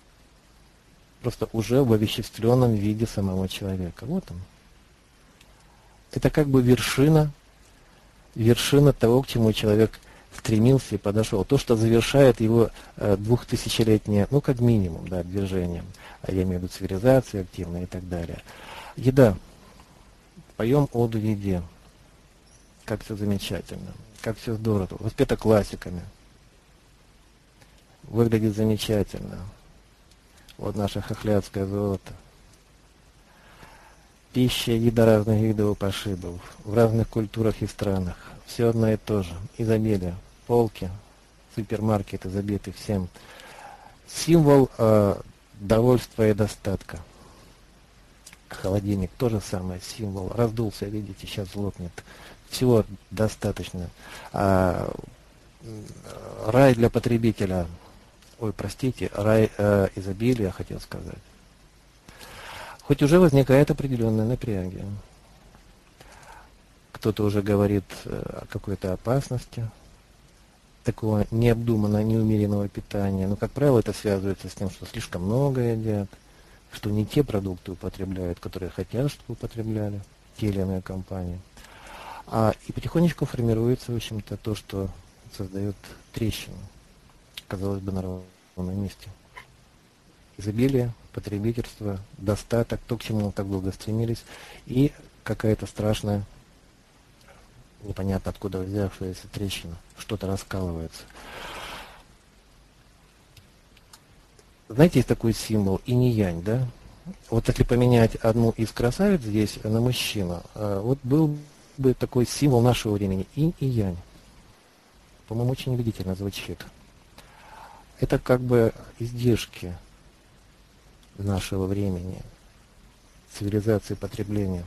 просто уже в овеществленном виде самого человека. Вот он. Это как бы вершина того, к чему человек стремился и подошел. То, что завершает его 2000-летнее, ну, как минимум, да, движение. Я имею в виду цивилизацию активную и так далее. Еда. Поем оду еде. Как все замечательно. Как все здорово. Воспето классиками. Выглядит замечательно. Вот наше хохлядское золото. Пища, еда разных видов и пошибов. В разных культурах и странах. Все одно и то же. Изобилие. Полки, супермаркеты забиты всем. Символ довольства и достатка. Холодильник тоже самое, символ. Раздулся, видите, сейчас лопнет. Всего достаточно. Рай для потребителя. Рай изобилия, хотел сказать. Хоть уже возникает определенная напряги. Кто-то уже говорит о какой-то опасности такого необдуманного, неумеренного питания. Но, как правило, это связывается с тем, что слишком много едят, что не те продукты употребляют, которые хотят, чтобы употребляли те или иные компании. И потихонечку формируется, в общем-то, то, что создает трещину, казалось бы, на ровном месте. Изобилие, потребительство, достаток, то, к чему мы так долго стремились, и какая-то страшная, непонятно откуда взявшаяся трещина, что-то раскалывается. Знаете, есть такой символ инь-янь, да? Вот если поменять одну из красавиц здесь на мужчину, вот был бы такой символ нашего времени, инь и янь. По-моему, очень убедительно звучит. Это как бы издержки нашего времени, цивилизации потребления.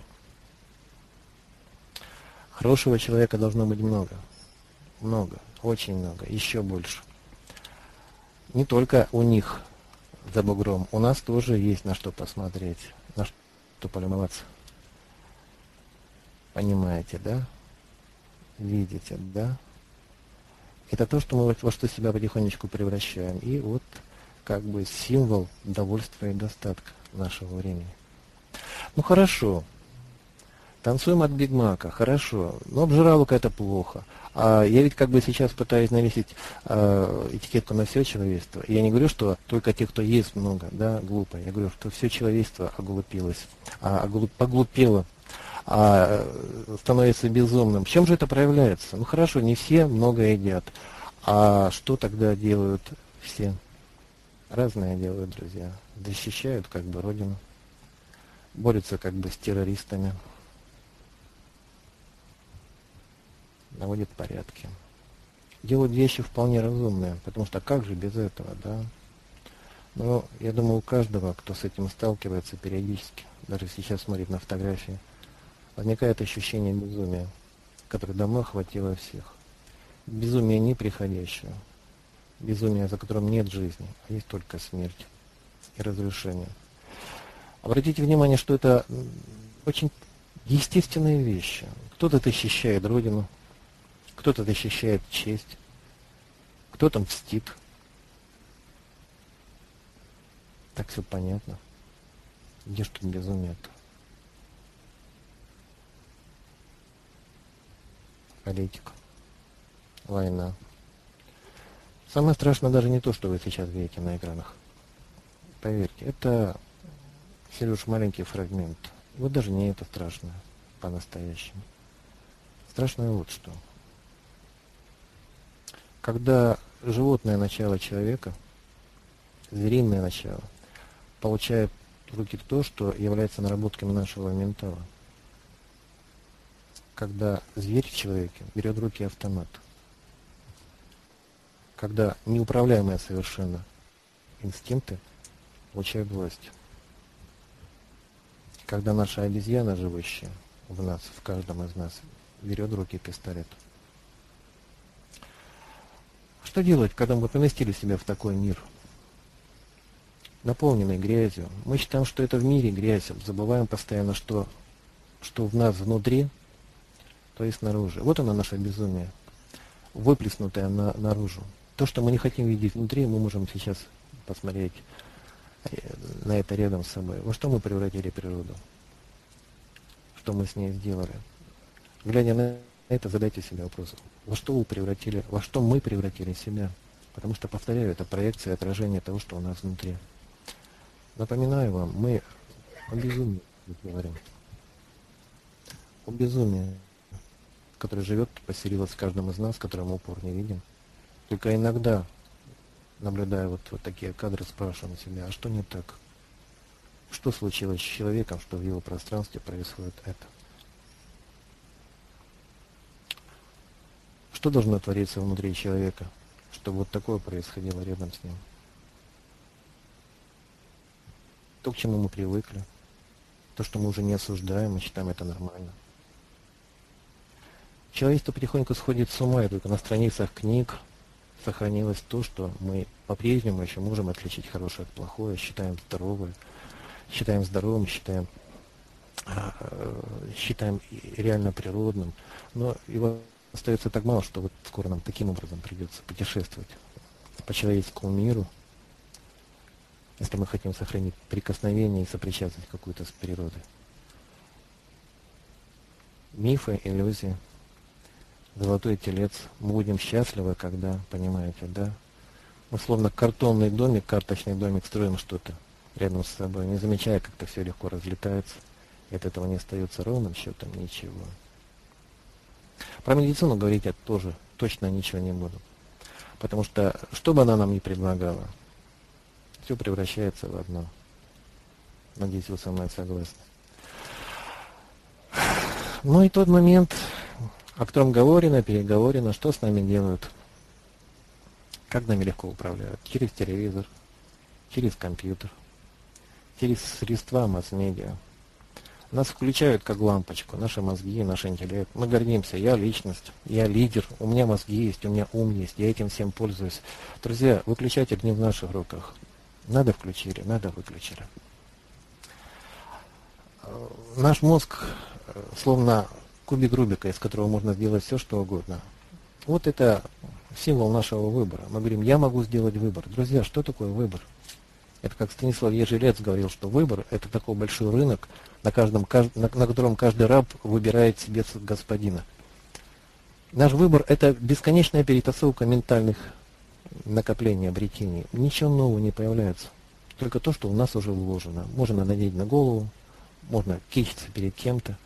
Хорошего человека должно быть много. Много, очень много, еще больше. Не только у них за бугром, у нас тоже есть на что посмотреть, на что полюбоваться. Понимаете, да? Видите, да? Это то, что мы во что себя потихонечку превращаем. И вот как бы символ довольства и достатка нашего времени. Ну хорошо. Танцуем от Биг Мака, хорошо. Но обжираловка это плохо. Я ведь как бы сейчас пытаюсь навесить этикетку на все человечество. И я не говорю, что только те, кто ест много, да, глупо. Я говорю, что все человечество оглупилось, поглупело, становится безумным. В чем же это проявляется? Ну хорошо, не все много едят. А что тогда делают все? Разное делают, друзья. Защищают как бы родину. Борются как бы с террористами. Наводят порядки. Делают вещи вполне разумные, потому что как же без этого, да? Но я думаю, у каждого, кто с этим сталкивается периодически, даже сейчас смотрит на фотографии возникает ощущение безумия, которое давно охватило всех. Безумие неприходящее, безумие, за которым нет жизни, а есть только смерть и разрушение. Обратите внимание, что это очень естественные вещи. Кто-то защищает Родину, кто-то защищает честь, кто-то мстит. Так все понятно. Где ж тут безумие-то? Политика, война. Самое страшное даже не то, что вы сейчас видите на экранах. Поверьте, это всего лишь маленький фрагмент. Вот даже не это страшно по-настоящему. Страшное вот что. Когда животное начало человека, звериное начало, получает в руки то, что является наработками нашего ментала. Когда зверь в человеке берет в руки автомат. Когда неуправляемые совершенно инстинкты получают власть. Когда наша обезьяна, живущая в нас, в каждом из нас, берет в руки пистолет. Что делать, когда мы поместили себя в такой мир, наполненный грязью? Мы считаем, что это в мире грязь, забываем постоянно, что в нас внутри, то есть снаружи. Вот оно наше безумие, выплеснутое наружу. То, что мы не хотим видеть внутри, мы можем сейчас посмотреть на это рядом с собой. Во что мы превратили природу? Что мы с ней сделали? Глядя на это, задайте себе вопрос. Во что мы превратили себя? Потому что, повторяю, это проекция, отражение того, что у нас внутри. Напоминаю вам, мы о безумии говорим. О безумии, которое живет, поселилось в каждом из нас, которое мы упор не видим. Только иногда, наблюдая вот такие кадры, спрашиваем себя, а что не так? Что случилось с человеком, что в его пространстве происходит это? Что должно твориться внутри человека, чтобы вот такое происходило рядом с ним? То, к чему мы привыкли, то, что мы уже не осуждаем, мы считаем это нормально. Человечество потихоньку сходит с ума, и только на страницах книг сохранилось то, что мы по-прежнему еще можем отличить хорошее от плохого, считаем здоровым, считаем реально природным. Но его остается так мало, что вот скоро нам таким образом придется путешествовать по человеческому миру, если мы хотим сохранить прикосновение и сопричастность какую-то с природой. Мифы, иллюзии, золотой телец. Мы будем счастливы, когда, понимаете, да? Мы словно картонный домик, карточный домик, строим что-то рядом с собой, не замечая, как-то все легко разлетается, и от этого не остается ровным счетом ничего. Про медицину говорить я тоже точно ничего не буду. Потому что, что бы она нам ни предлагала, все превращается в одно. Надеюсь, вы со мной согласны. Ну и тот момент, о котором говорено, переговорено, что с нами делают, как нами легко управляют. Через телевизор, через компьютер, через средства масс-медиа. Нас включают как лампочку, наши мозги, наш интеллект. Мы гордимся, я личность, я лидер, у меня мозги есть, у меня ум есть, я этим всем пользуюсь. Друзья, выключатель не в наших руках. Надо включили, надо выключили. Наш мозг словно кубик Рубика, из которого можно сделать все, что угодно. Вот это символ нашего выбора. Мы говорим, я могу сделать выбор. Друзья, что такое выбор? Это как Станислав Ежелец говорил, что выбор – это такой большой рынок, на котором каждый раб выбирает себе господина. Наш выбор – это бесконечная перетасовка ментальных накоплений, обретений. Ничего нового не появляется. Только то, что у нас уже вложено. Можно надеть на голову, можно кичиться перед кем-то.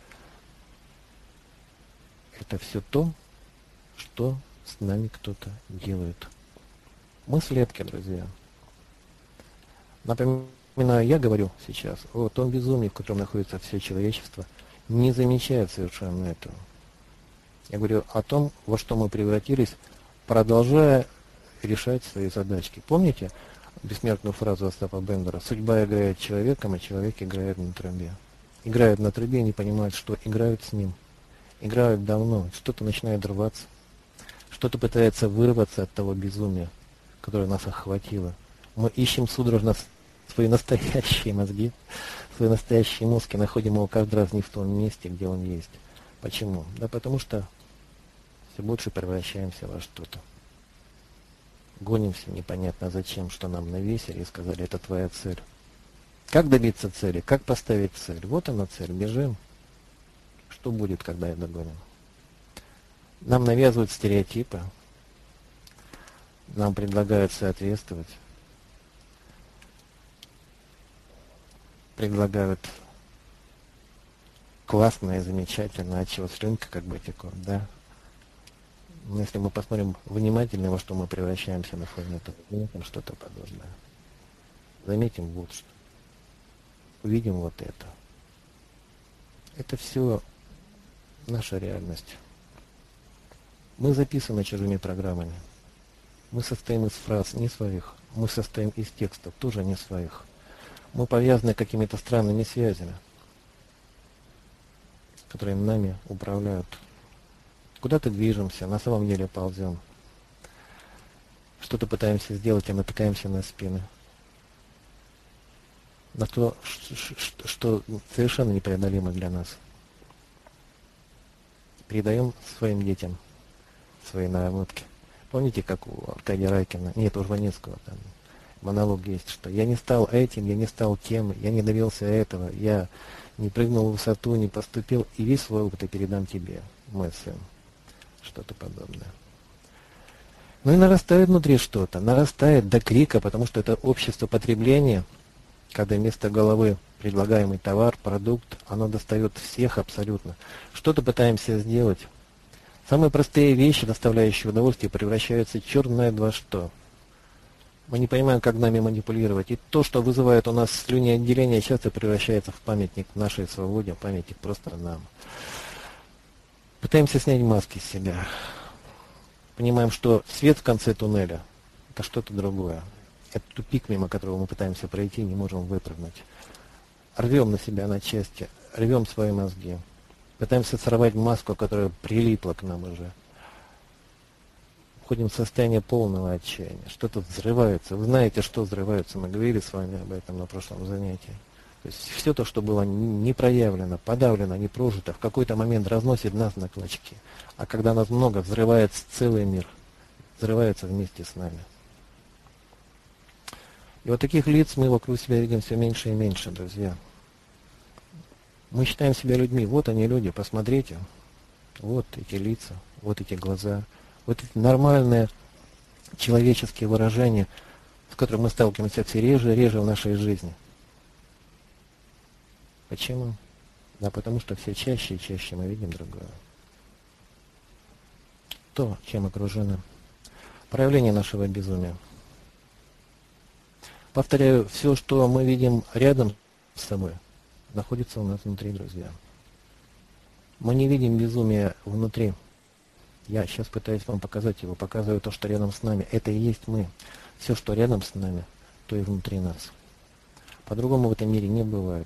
Это все то, что с нами кто-то делает. Мы слепки, друзья. Напоминаю, я говорю сейчас о том безумии, в котором находится все человечество, не замечает совершенно этого. Я говорю о том, во что мы превратились, продолжая решать свои задачки. Помните бессмертную фразу Остапа Бендера? Судьба играет человеком, а человек играет на трубе. играют на трубе и не понимают, что играют с ним. Играют давно, что-то начинает рваться, что-то пытается вырваться от того безумия, которое нас охватило. Мы ищем судорожно свои настоящие мозги, свои настоящие мозги, находим его каждый раз не в том месте, где он есть. Почему? Да потому что все больше превращаемся во что-то. Гонимся непонятно зачем, что нам навесили и сказали, это твоя цель. Как добиться цели? Как поставить цель? Вот она цель, бежим. Что будет, когда я догоним? Нам навязывают стереотипы, нам предлагают соответствовать, предлагают классно и замечательно, от чего слюнка как бы текут, да? Но если мы посмотрим внимательно, во что мы превращаемся на фоне этого, заметим что-то подобное. Заметим вот что. Увидим вот это. Это все наша реальность. Мы записаны чужими программами. Мы состоим из фраз не своих. Мы состоим из текстов тоже не своих. Мы повязаны какими-то странными связями, которые нами управляют. Куда-то движемся, на самом деле ползем. Что-то пытаемся сделать, а мы пытаемся на спины. На то, что совершенно непреодолимо для нас. Передаем своим детям свои наработки. Помните, как у Аркадия Райкина, нет, у Жванецкого там монолог есть, что я не стал этим, я не стал тем, я не добился этого, я не прыгнул в высоту, не поступил, и весь свой опыт я передам тебе, мой сын. Что-то подобное. Ну и нарастает внутри что-то, нарастает до крика, потому что это общество потребления, когда вместо головы предлагаемый товар, продукт, оно достает всех абсолютно. Что-то пытаемся сделать. Самые простые вещи, доставляющие удовольствие, превращаются черт знает во что. Мы не понимаем, как нами манипулировать. И то, что вызывает у нас слюнеотделение, часто превращается в памятник нашей свободе, памятник просто нам. Пытаемся снять маски с себя. Понимаем, что свет в конце туннеля – это что-то другое. Это тупик, мимо которого мы пытаемся пройти, не можем выпрыгнуть. Рвем на себя на части, рвем свои мозги. Пытаемся сорвать маску, которая прилипла к нам уже. Входим в состояние полного отчаяния. Что-то взрывается. Вы знаете, что взрывается. Мы говорили с вами об этом на прошлом занятии. То есть все то, что было не проявлено, подавлено, не прожито, в какой-то момент разносит нас на клочки. А когда нас много, взрывается целый мир. Взрывается вместе с нами. И вот таких лиц мы вокруг себя видим все меньше и меньше, друзья. Мы считаем себя людьми. Вот они люди, посмотрите. Вот эти лица, вот эти глаза, вот эти нормальные человеческие выражения, с которыми мы сталкиваемся все реже и реже в нашей жизни. Почему? Да потому что все чаще и чаще мы видим другое. То, чем окружены. Проявление нашего безумия. Повторяю, все, что мы видим рядом с собой, находится у нас внутри, друзья. Мы не видим безумия внутри. Я сейчас пытаюсь вам показать его, показываю то, что рядом с нами. Это и есть мы. Все, что рядом с нами, то и внутри нас. По-другому в этом мире не бывает.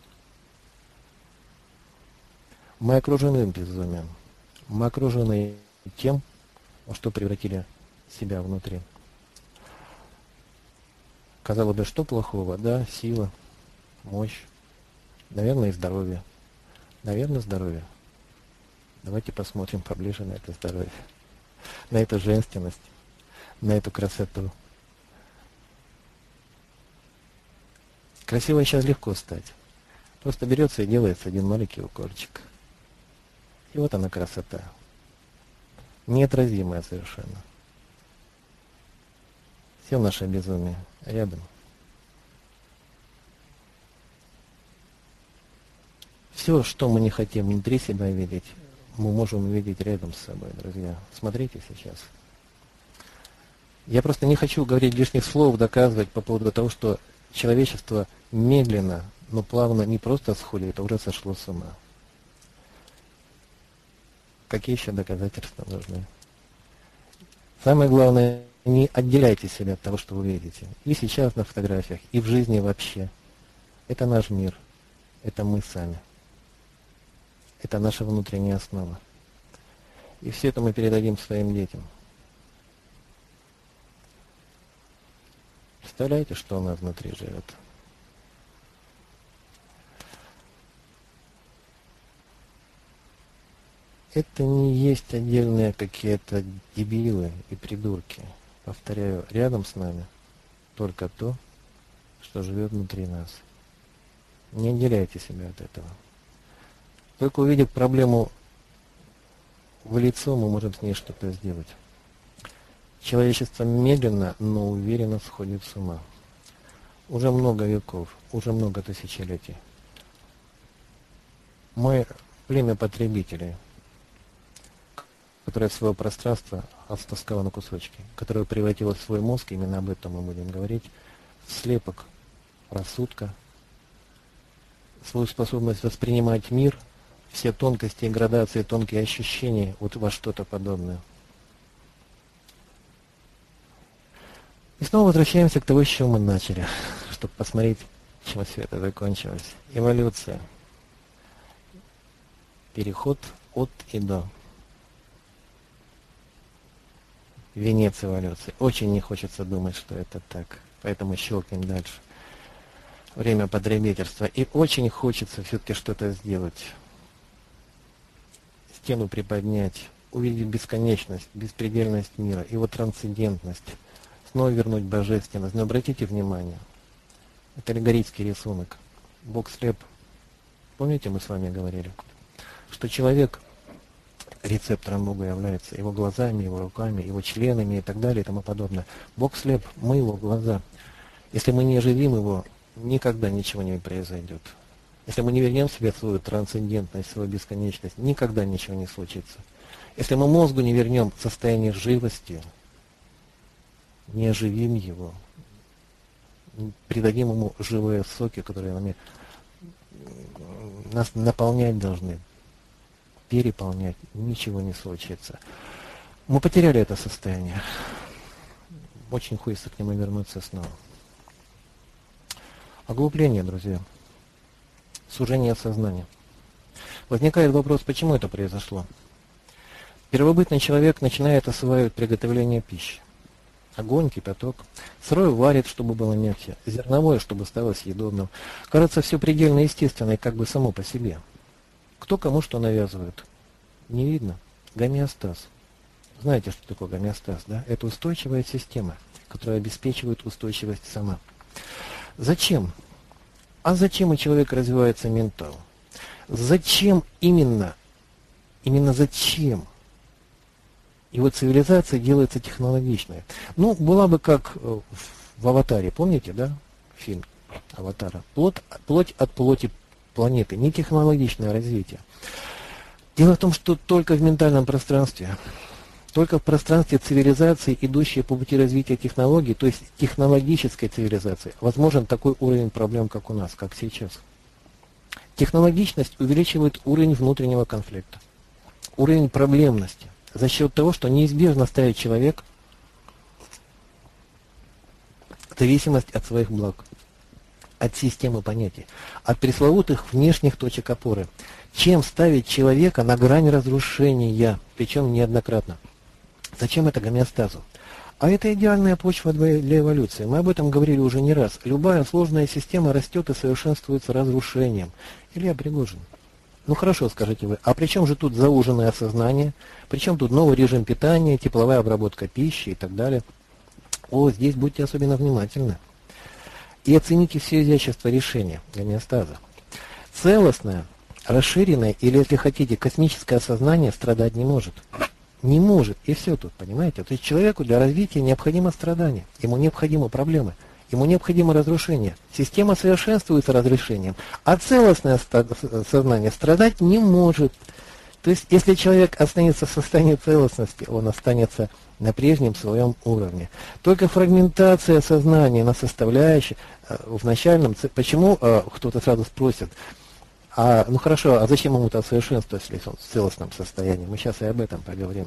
Мы окружены безумием. Мы окружены тем, во что превратили себя внутри. Казалось бы, что плохого? Да, сила, мощь, наверное, и здоровье. Наверное, здоровье. Давайте посмотрим поближе на это здоровье, на эту женственность, на эту красоту. Красивой сейчас легко стать. Просто берется и делается один маленький укольчик. И вот она красота. Неотразимая совершенно. Все наше безумие рядом. Все, что мы не хотим внутри себя видеть, мы можем увидеть рядом с собой, друзья. Смотрите сейчас. Я просто не хочу говорить лишних слов, доказывать по поводу того, что человечество медленно, но плавно не просто сходит, а уже сошло с ума. Какие еще доказательства нужны? Самое главное, не отделяйте себя от того, что вы видите. И сейчас на фотографиях, и в жизни вообще. Это наш мир. это мы сами. Это наша внутренняя основа. И все это мы передадим своим детям. Представляете, что у нас внутри живет? Это не есть отдельные какие-то дебилы и придурки. Повторяю, рядом с нами только то, что живет внутри нас. Не отделяйте себя от этого. Только увидев проблему в лицо, мы можем с ней что-то сделать. Человечество медленно, но уверенно сходит с ума. Уже много веков, уже много тысячелетий. Мы племя потребителей, которое свое пространство растаскало на кусочки, которое превратило в свой мозг, именно об этом мы будем говорить, в слепок рассудка, свою способность воспринимать мир, все тонкости и градации, тонкие ощущения, вот во что-то подобное. И снова возвращаемся к тому, с чего мы начали, чтобы посмотреть, чем все это закончилось. Эволюция. Переход от и до. Венец эволюции. Очень не хочется думать, что это так. Поэтому щелкнем дальше. Время потребительства. И очень хочется все-таки что-то сделать. Стену приподнять. Увидеть бесконечность, беспредельность мира, его трансцендентность. Снова вернуть божественность. Но обратите внимание. Это аллегорический рисунок. Бог слеп. Помните, мы с вами говорили, что человек рецептором Бога является, его глазами, его руками, его членами и так далее и тому подобное. Бог слеп, мы его глаза. Если мы не оживим его, никогда ничего не произойдет. Если мы не вернем себе свою трансцендентность, свою бесконечность, никогда ничего не случится. Если мы мозгу не вернем состояние живости, не оживим его, придадим ему живые соки, которые нас наполнять должны, переполнять, ничего не случится. Мы потеряли это состояние. Очень хочется к нему вернуться снова. Оглупление, друзья. Сужение сознания. Возникает вопрос, почему это произошло? Первобытный человек начинает осваивать приготовление пищи. Огонь, кипяток. Сырое варит, чтобы было мягче. Зерновое, чтобы стало съедобным. Кажется, все предельно естественно и как бы само по себе. Кто кому что навязывает? Не видно. Гомеостаз. Знаете, что такое гомеостаз, да? Это устойчивая система, которая обеспечивает устойчивость сама. Зачем? А зачем у человека развивается ментал? Зачем именно? Именно зачем? Его цивилизация делается технологичной. Ну, была бы как в «Аватаре», помните, да? Фильм «Аватара». Плоть от плоти планеты, не технологичное развитие. Дело в том, что только в ментальном пространстве, только в пространстве цивилизации, идущей по пути развития технологий, то есть технологической цивилизации, возможен такой уровень проблем, как у нас, как сейчас. Технологичность увеличивает уровень внутреннего конфликта, уровень проблемности, за счет того, что неизбежно ставит человек в зависимость от своих благ, от системы понятий, от пресловутых внешних точек опоры. Чем ставить человека на грань разрушения, причем неоднократно? Зачем это гомеостазу? А это идеальная почва для эволюции. Мы об этом говорили уже не раз. Любая сложная система растет и совершенствуется разрушением. Илья Пригожин. Ну хорошо, скажете вы, а при чем же тут зауженное осознание? При чем тут новый режим питания, тепловая обработка пищи и так далее? О, здесь будьте особенно внимательны. И оцените все изящество решения гомеостаза. Целостное, расширенное или, если хотите, космическое сознание страдать не может. Не может, и все тут, понимаете? То есть человеку для развития необходимо страдание, ему необходимы проблемы, ему необходимо разрушение. Система совершенствуется разрешением, а целостное сознание страдать не может. То есть если человек останется в состоянии целостности, он останется на прежнем своем уровне. Только фрагментация сознания на составляющие в начальном... Почему кто-то сразу спросит, ну хорошо, а зачем ему-то совершенствоваться, если он в целостном состоянии? Мы сейчас и об этом поговорим.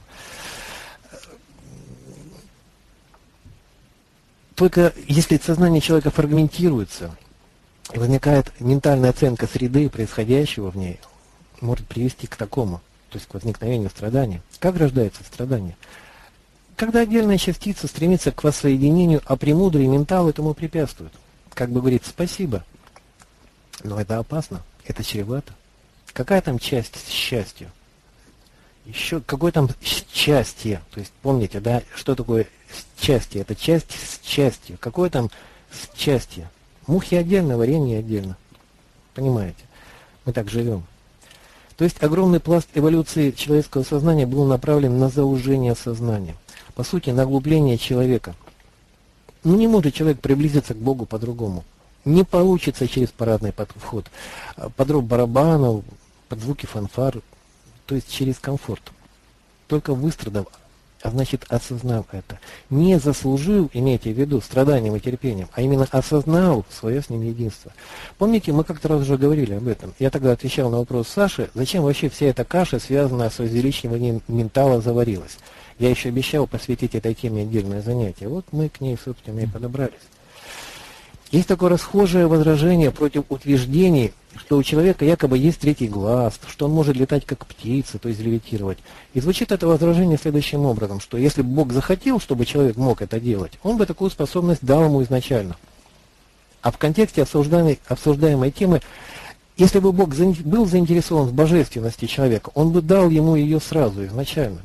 Только если сознание человека фрагментируется, И возникает ментальная оценка среды, происходящего в ней, может привести к такому, то есть к возникновению страдания. Как рождается страдание? Когда отдельная частица стремится к воссоединению, а премудрый ментал этому препятствует. Как бы говорит, спасибо, но это опасно, это чревато. Какая там часть с счастью? Еще какое там счастье? То есть помните, да, что такое счастье? Это часть с частью. Какое там счастье? Мухи отдельно, варенье отдельно. Понимаете? Мы так живем. То есть огромный пласт эволюции человеческого сознания был направлен на заужение сознания. По сути, на углубление человека. Ну не может человек приблизиться к Богу по-другому. Не получится через парадный вход, под роб барабанов, под звуки фанфар, то есть через комфорт. Только выстрадав, а значит осознав это. Не заслужив, имейте в виду, страданием и терпением, а именно осознав свое с ним единство. Помните, мы как-то раз уже говорили об этом. Я тогда отвечал на вопрос Саши, зачем вообще вся эта каша, связанная с увеличиванием ментала, заварилась. Я еще обещал посвятить этой теме отдельное занятие. Вот мы к ней, собственно, и подобрались. Есть такое расхожее возражение против утверждений, что у человека якобы есть третий глаз, что он может летать как птица, то есть левитировать. И звучит это возражение следующим образом, что если бы Бог захотел, чтобы человек мог это делать, он бы такую способность дал ему изначально. А в контексте обсуждаемой темы, если бы Бог был заинтересован в божественности человека, он бы дал ему ее сразу, изначально.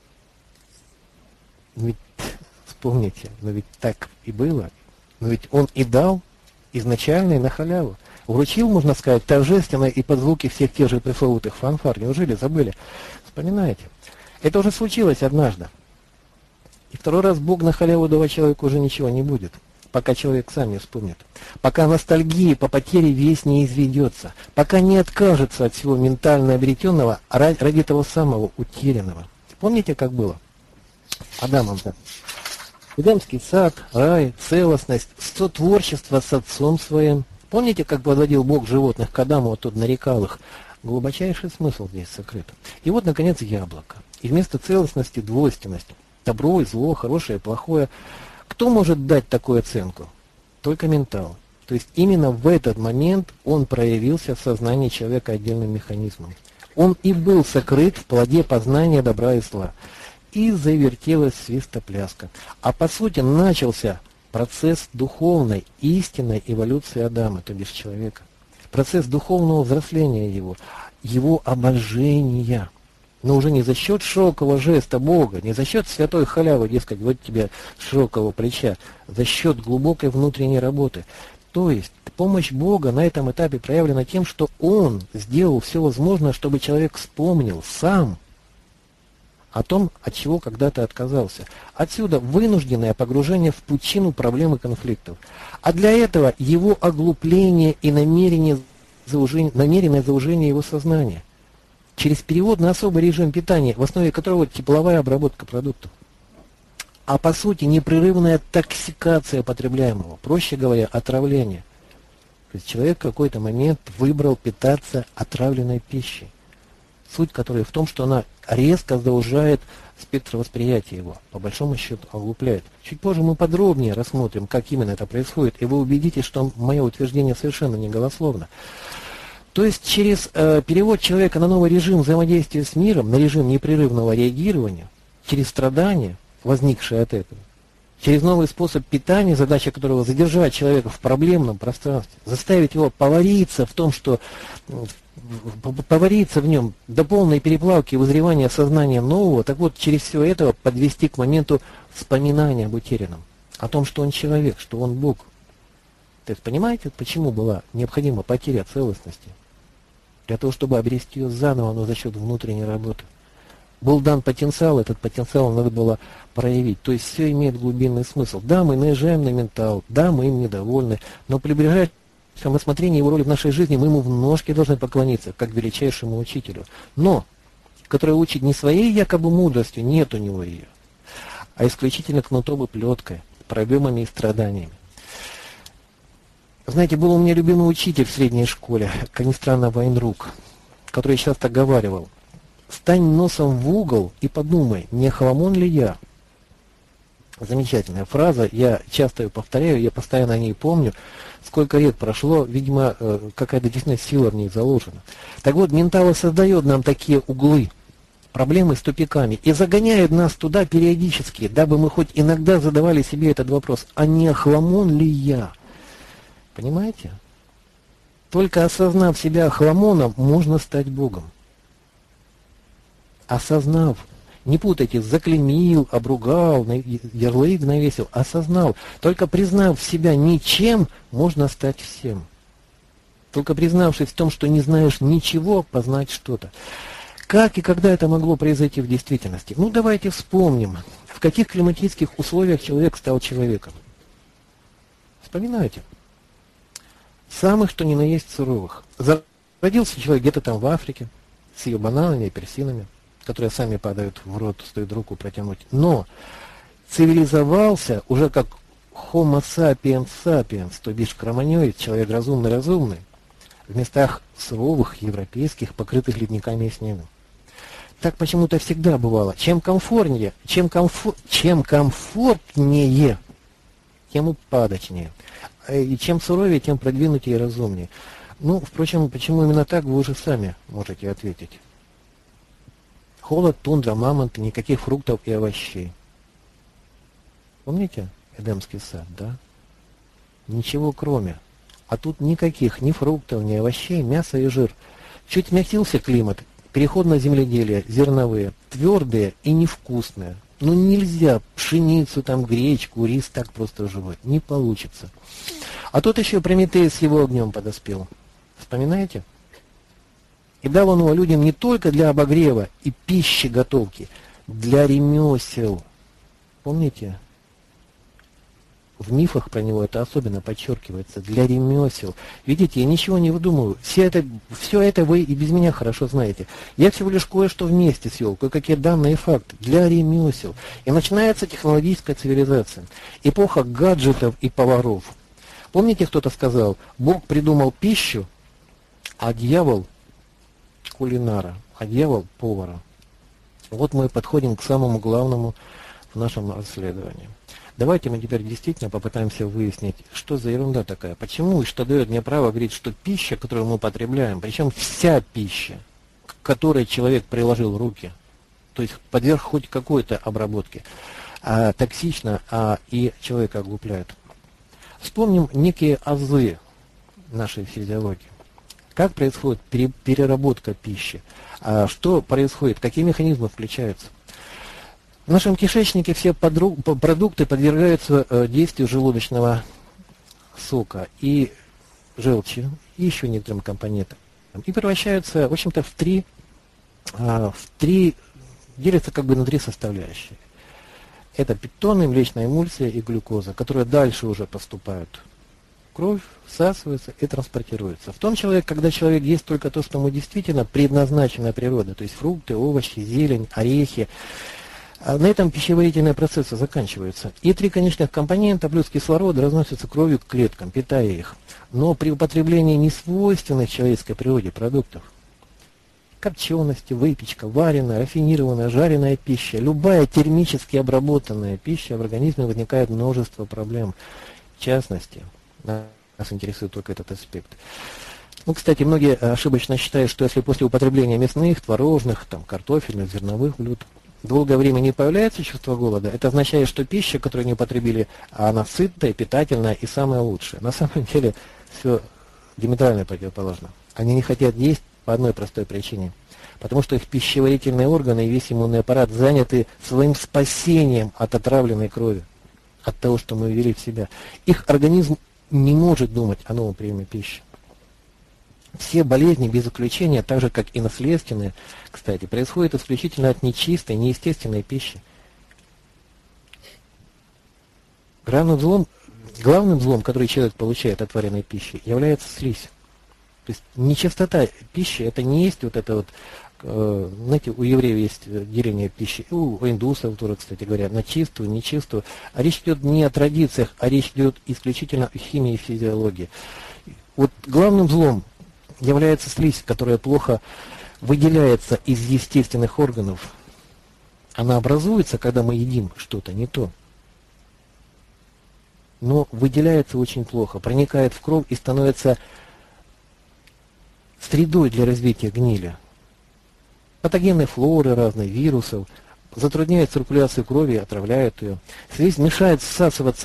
Ведь, вспомните, но ведь так и было. Но ведь он и дал изначально и на халяву. Вручил, можно сказать, торжественно и под звуки всех тех же пресловутых фанфар. Неужели забыли? Вспоминаете? Это уже случилось однажды. И второй раз Бог на халяву давать человеку уже ничего не будет, пока человек сам не вспомнит. Пока ностальгии по потере весь не изведется. Пока не откажется от всего ментально обретенного ради того самого утерянного. Помните, как было? Адамом-то. Эдемский сад, рай, целостность, сотворчество с отцом своим. Помните, как подводил Бог животных к Адаму, а тот нарекал их? Глубочайший смысл здесь сокрыт. И вот, наконец, яблоко. И вместо целостности двойственность. Добро и зло, хорошее и плохое. Кто может дать такую оценку? Только ментал. То есть именно в этот момент он проявился в сознании человека отдельным механизмом. Он и был сокрыт в плоде познания добра и зла. И завертелась свистопляска. А по сути начался процесс духовной, истинной эволюции Адама, то бишь человека. Процесс духовного взросления его обожения. Но уже не за счет широкого жеста Бога, не за счет святой халявы, дескать, вот тебе широкого плеча, за счет глубокой внутренней работы. То есть помощь Бога на этом этапе проявлена тем, что Он сделал все возможное, чтобы человек вспомнил сам о том, от чего когда-то отказался. Отсюда вынужденное погружение в пучину проблем и конфликтов. А для этого его оглупление и намеренное заужение его сознания. Через перевод на особый режим питания, в основе которого тепловая обработка продуктов. А по сути непрерывная токсикация потребляемого, проще говоря, отравление. То есть человек в какой-то момент выбрал питаться отравленной пищей. Суть которой в том, что она резко заужает спектр восприятия его, по большому счету оглупляет. Чуть позже мы подробнее рассмотрим, как именно это происходит, и вы убедитесь, что мое утверждение совершенно не голословно. То есть через перевод человека на новый режим взаимодействия с миром, на режим непрерывного реагирования, через страдания, возникшие от этого, через новый способ питания, задача которого задержать человека в проблемном пространстве, заставить его повариться в том, что повариться в нем до полной переплавки и вызревания сознания нового, так вот через все это подвести к моменту вспоминания об утерянном, о том, что он человек, что он Бог. То есть понимаете, почему была необходима потеря целостности? Для того, чтобы обрести ее заново, но за счет внутренней работы. Был дан потенциал, этот потенциал надо было проявить. То есть все имеет глубинный смысл. Да, мы наезжаем на ментал, да, мы им недовольны, но при ближайшем рассмотрении его роли в нашей жизни мы ему в ножки должны поклониться, как величайшему учителю. Но, который учит не своей якобы мудростью, нет у него ее, а исключительно кнутом и плеткой, проблемами и страданиями. Знаете, был у меня любимый учитель в средней школе, как ни странно, Вайнрук, который часто говаривал: «Стань носом в угол и подумай, не Холомон ли я? Замечательная фраза, я часто ее повторяю, я постоянно о ней помню. Сколько лет прошло, видимо, какая-то действительно сила в ней заложена. Так вот, ментал создает нам такие углы, проблемы с тупиками, и загоняет нас туда периодически, дабы мы хоть иногда задавали себе этот вопрос, а не охламон ли я? Понимаете? Только осознав себя охламоном, можно стать Богом. Осознав. Не путайте, заклеймил, обругал, ярлык навесил, осознал. Только признав себя ничем, можно стать всем. Только признавшись в том, что не знаешь ничего, познать что-то. Как и когда это могло произойти в действительности? Ну, давайте вспомним, в каких климатических условиях человек стал человеком. Вспоминайте. Самых, что ни на есть, суровых. Родился человек где-то там в Африке, с ее бананами и апельсинами, которые сами падают в рот, стоит руку протянуть. Но цивилизовался уже как Homo sapiens sapiens, то бишь кроманьоид, человек разумный, в местах суровых, европейских, покрытых ледниками и снегом. Так почему-то всегда бывало. Чем комфортнее, тем упадочнее. И чем суровее, тем продвинутее и разумнее. Ну, впрочем, почему именно так, вы уже сами можете ответить. Холод, тундра, мамонты, никаких фруктов и овощей. Помните Эдемский сад, да? Ничего кроме. А тут никаких ни фруктов, ни овощей, мяса и жир. Чуть смягчился климат, переход на земледелие, зерновые, твердые и невкусные. Ну нельзя пшеницу, там, гречку, рис так просто жевать. Не получится. А тут еще Прометей с его огнем подоспел. Вспоминаете? И дал он его людям не только для обогрева и пищи готовки, для ремесел. Помните? В мифах про него это особенно подчеркивается. Для ремесел. Видите, я ничего не выдумываю. Все это вы и без меня хорошо знаете. Я всего лишь кое-что вместе свел, кое-какие данные и факты. Для ремесел. И начинается технологическая цивилизация. Эпоха гаджетов и поваров. Помните, кто-то сказал, Бог придумал пищу, а дьявол кулинара, а дьявол повара. Вот мы подходим к самому главному в нашем расследовании. Давайте мы теперь действительно попытаемся выяснить, что за ерунда такая. Почему и что дает мне право говорить, что пища, которую мы потребляем, причем вся пища, к которой человек приложил руки, то есть подверг хоть какой-то обработке, токсична, и человека оглупляет. Вспомним некие азы нашей физиологии. Как происходит переработка пищи? Что происходит? Какие механизмы включаются? В нашем кишечнике все продукты подвергаются действию желудочного сока и желчи, и еще некоторым компонентам. И превращаются, в общем-то, в три, делятся как бы на три составляющие. Это пектоны, млечная эмульсия и глюкоза, которые дальше уже поступают в кровь, всасываются и транспортируются. В том человеке, когда человек ест только то, что ему действительно предназначена природа, то есть фрукты, овощи, зелень, орехи, на этом пищеварительные процессы заканчиваются. И три конечных компонента плюс кислород разносятся кровью к клеткам, питая их. Но при употреблении несвойственных человеческой природе продуктов, копчености, выпечка, вареная, рафинированная, жареная пища, любая термически обработанная пища, в организме возникает множество проблем. В частности, нас интересует только этот аспект. Ну, кстати, многие ошибочно считают, что если после употребления мясных, творожных, картофельных, зерновых блюд долгое время не появляется чувство голода, это означает, что пища, которую они потребили, она сытая, питательная и самая лучшая. На самом деле все диаметрально противоположно. Они не хотят есть по одной простой причине. Потому что их пищеварительные органы и весь иммунный аппарат заняты своим спасением от отравленной крови, от того, что мы ввели в себя. Их организм не может думать о новом приеме пищи. Все болезни, без исключения, так же как и наследственные, кстати, происходят исключительно от нечистой, неестественной пищи. Главным злом, который человек получает от вареной пищи, является слизь. То есть нечистота пищи, это не есть вот это вот, знаете, у евреев есть деление пищи, у индусов тоже, кстати говоря, на чистую, нечистую. А речь идет не о традициях, а речь идет исключительно о химии и физиологии. Вот главным злом является слизь, которая плохо выделяется из естественных органов. Она образуется, когда мы едим что-то не то. но выделяется очень плохо, проникает в кровь и становится средой для развития гнили. Патогенные флоры разные, вирусов, затрудняет циркуляцию крови, отравляет ее. Слизь мешает всасываться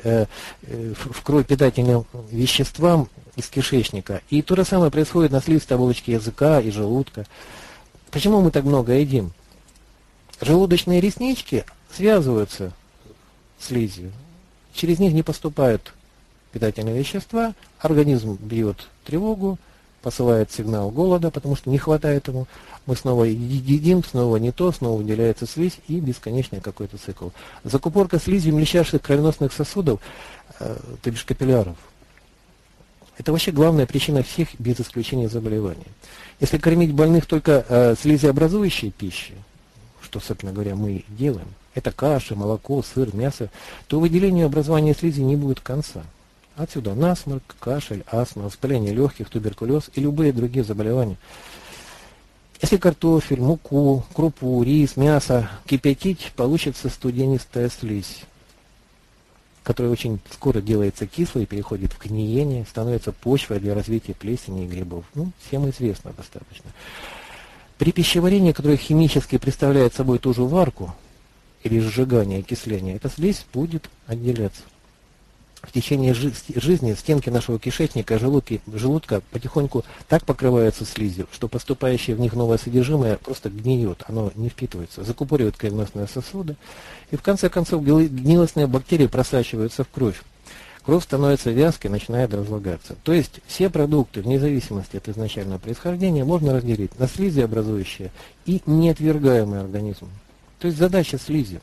в кровь питательным веществам из кишечника. И то же самое происходит на слизистой оболочке языка и желудка. Почему мы так много едим? Желудочные реснички связываются с слизью. Через них не поступают питательные вещества, организм бьет тревогу, посылает сигнал голода, потому что не хватает ему. Мы снова едим, снова не то, снова выделяется слизь и бесконечный какой-то цикл. Закупорка слизью мельчайших кровеносных сосудов, то бишь капилляров, это вообще главная причина всех, без исключения, заболеваний. Если кормить больных только слизеобразующей пищей, что, собственно говоря, мы и делаем, это каша, молоко, сыр, мясо, то выделению образования слизи не будет конца. Отсюда насморк, кашель, астма, воспаление легких, туберкулез и любые другие заболевания. Если картофель, муку, крупу, рис, мясо кипятить, получится студенистая слизь, которая очень скоро делается кислой, переходит в гниение, становится почвой для развития плесени и грибов. Всем известно достаточно. При пищеварении, которое химически представляет собой ту же варку, или сжигание, окисление, эта слизь будет отделяться. В течение жизни стенки нашего кишечника и желудка потихоньку так покрываются слизью, что поступающее в них новое содержимое просто гниет, оно не впитывается, закупоривает кровеносные сосуды, и в конце концов гнилостные бактерии просачиваются в кровь. Кровь становится вязкой, начинает разлагаться. То есть все продукты, вне зависимости от изначального происхождения, можно разделить на слизеобразующие и неотвергаемые организмом. То есть задача слизи.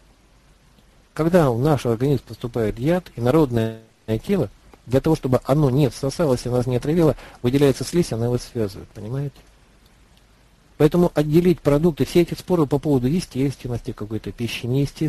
Когда в наш организм поступает яд, инородное тело, для того, чтобы оно не всосалось и нас не отравило, выделяется слизь, она его связывает, понимаете? Поэтому отделить продукты, все эти споры по поводу естественности какой-то пищи,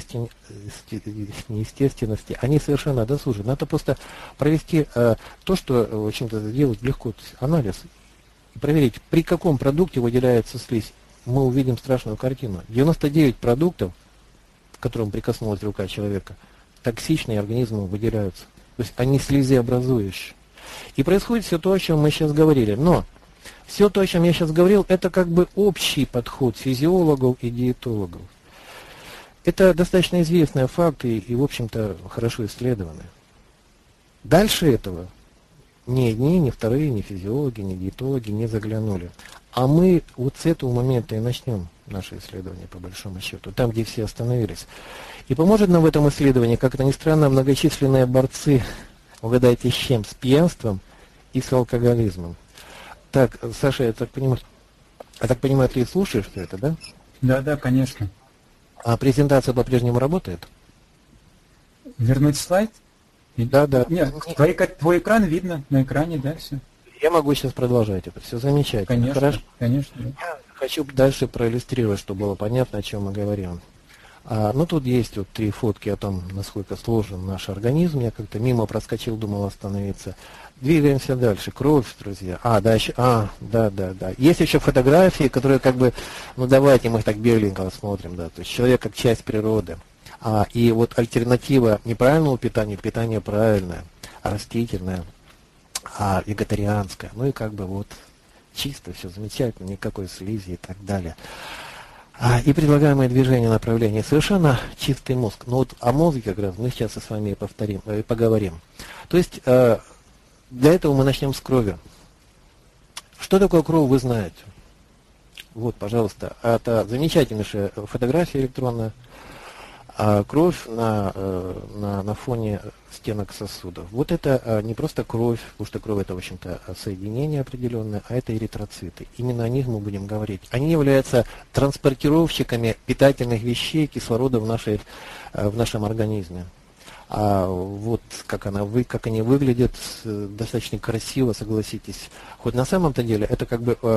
неестественности, они совершенно досужи. Надо просто провести то, что, в общем-то, делать легко, то есть анализ, и проверить, при каком продукте выделяется слизь. Мы увидим страшную картину. 99 продуктов, к которым прикоснулась рука человека, токсичные организму выделяются. То есть они слизеобразующие. И происходит все то, о чем мы сейчас говорили. Но все то, о чем я сейчас говорил, это как бы общий подход физиологов и диетологов. Это достаточно известные факты и в общем-то, хорошо исследованы. Дальше этого ни одни, ни вторые, ни физиологи, ни диетологи не заглянули. А мы вот с этого момента и начнем наше исследование, по большому счету, там, где все остановились. И поможет нам в этом исследовании, как это ни странно, многочисленные борцы, угадайте с чем, с пьянством и с алкоголизмом. Так, Саша, я так понимаю, ты слушаешь все это, да? Да, конечно. А презентация по-прежнему работает? Вернуть слайд? Да. Нет, твой экран видно на экране, да, все. Я могу сейчас продолжать это, все замечательно. Конечно, хорошо. Конечно. Я хочу дальше проиллюстрировать, чтобы было понятно, о чем мы говорим. Тут есть вот 3 фотки о том, насколько сложен наш организм. Я как-то мимо проскочил, думал остановиться. Двигаемся дальше. Кровь, друзья. Да. Есть еще фотографии, которые как бы, давайте мы их так беленько смотрим, да. То есть человек как часть природы. И вот альтернатива неправильному питанию, питание правильное, растительное, вегетарианское. И как бы вот чисто, все замечательно, никакой слизи и так далее. И предлагаемое движение направления совершенно чистый мозг. Но вот о мозге как раз мы сейчас с вами поговорим. То есть для этого мы начнем с крови. Что такое кровь, вы знаете. Вот, пожалуйста, это замечательнейшая фотография электронная. Кровь на фоне стенок сосудов. Вот это не просто кровь, потому что кровь это, в общем-то, соединение определенное, а это эритроциты. Именно о них мы будем говорить. Они являются транспортировщиками питательных вещей, кислорода в нашем организме. Вот как они выглядят, достаточно красиво, согласитесь. Хоть на самом-то деле это как бы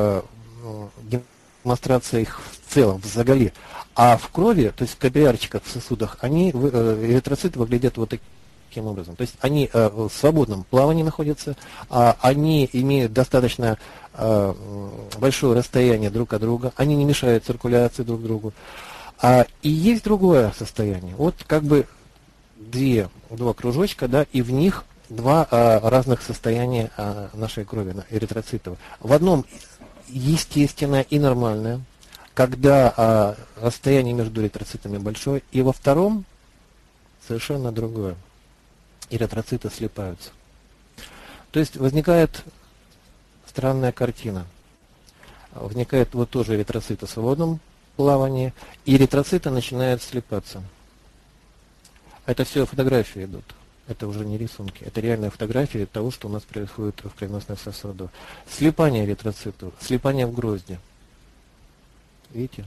демонстрация их в целом, в заголе. А в крови, то есть в капиллярчиках, в сосудах, эритроциты выглядят вот таким образом. То есть они в свободном плавании находятся, они имеют достаточно большое расстояние друг от друга, они не мешают циркуляции друг другу. И есть другое состояние. Вот как бы два кружочка, да, и в них два разных состояния нашей крови, эритроцитов. В одном естественное и нормальное, когда расстояние между эритроцитами большое, и во втором совершенно другое. Эритроциты слипаются. То есть возникает странная картина. Возникает вот тоже эритроциты в свободном плавании, и эритроциты начинают слипаться. Это все фотографии идут. Это уже не рисунки. Это реальные фотографии того, что у нас происходит в кровеносных сосудах. Слипание эритроцитов, слипание в грозди. Видите?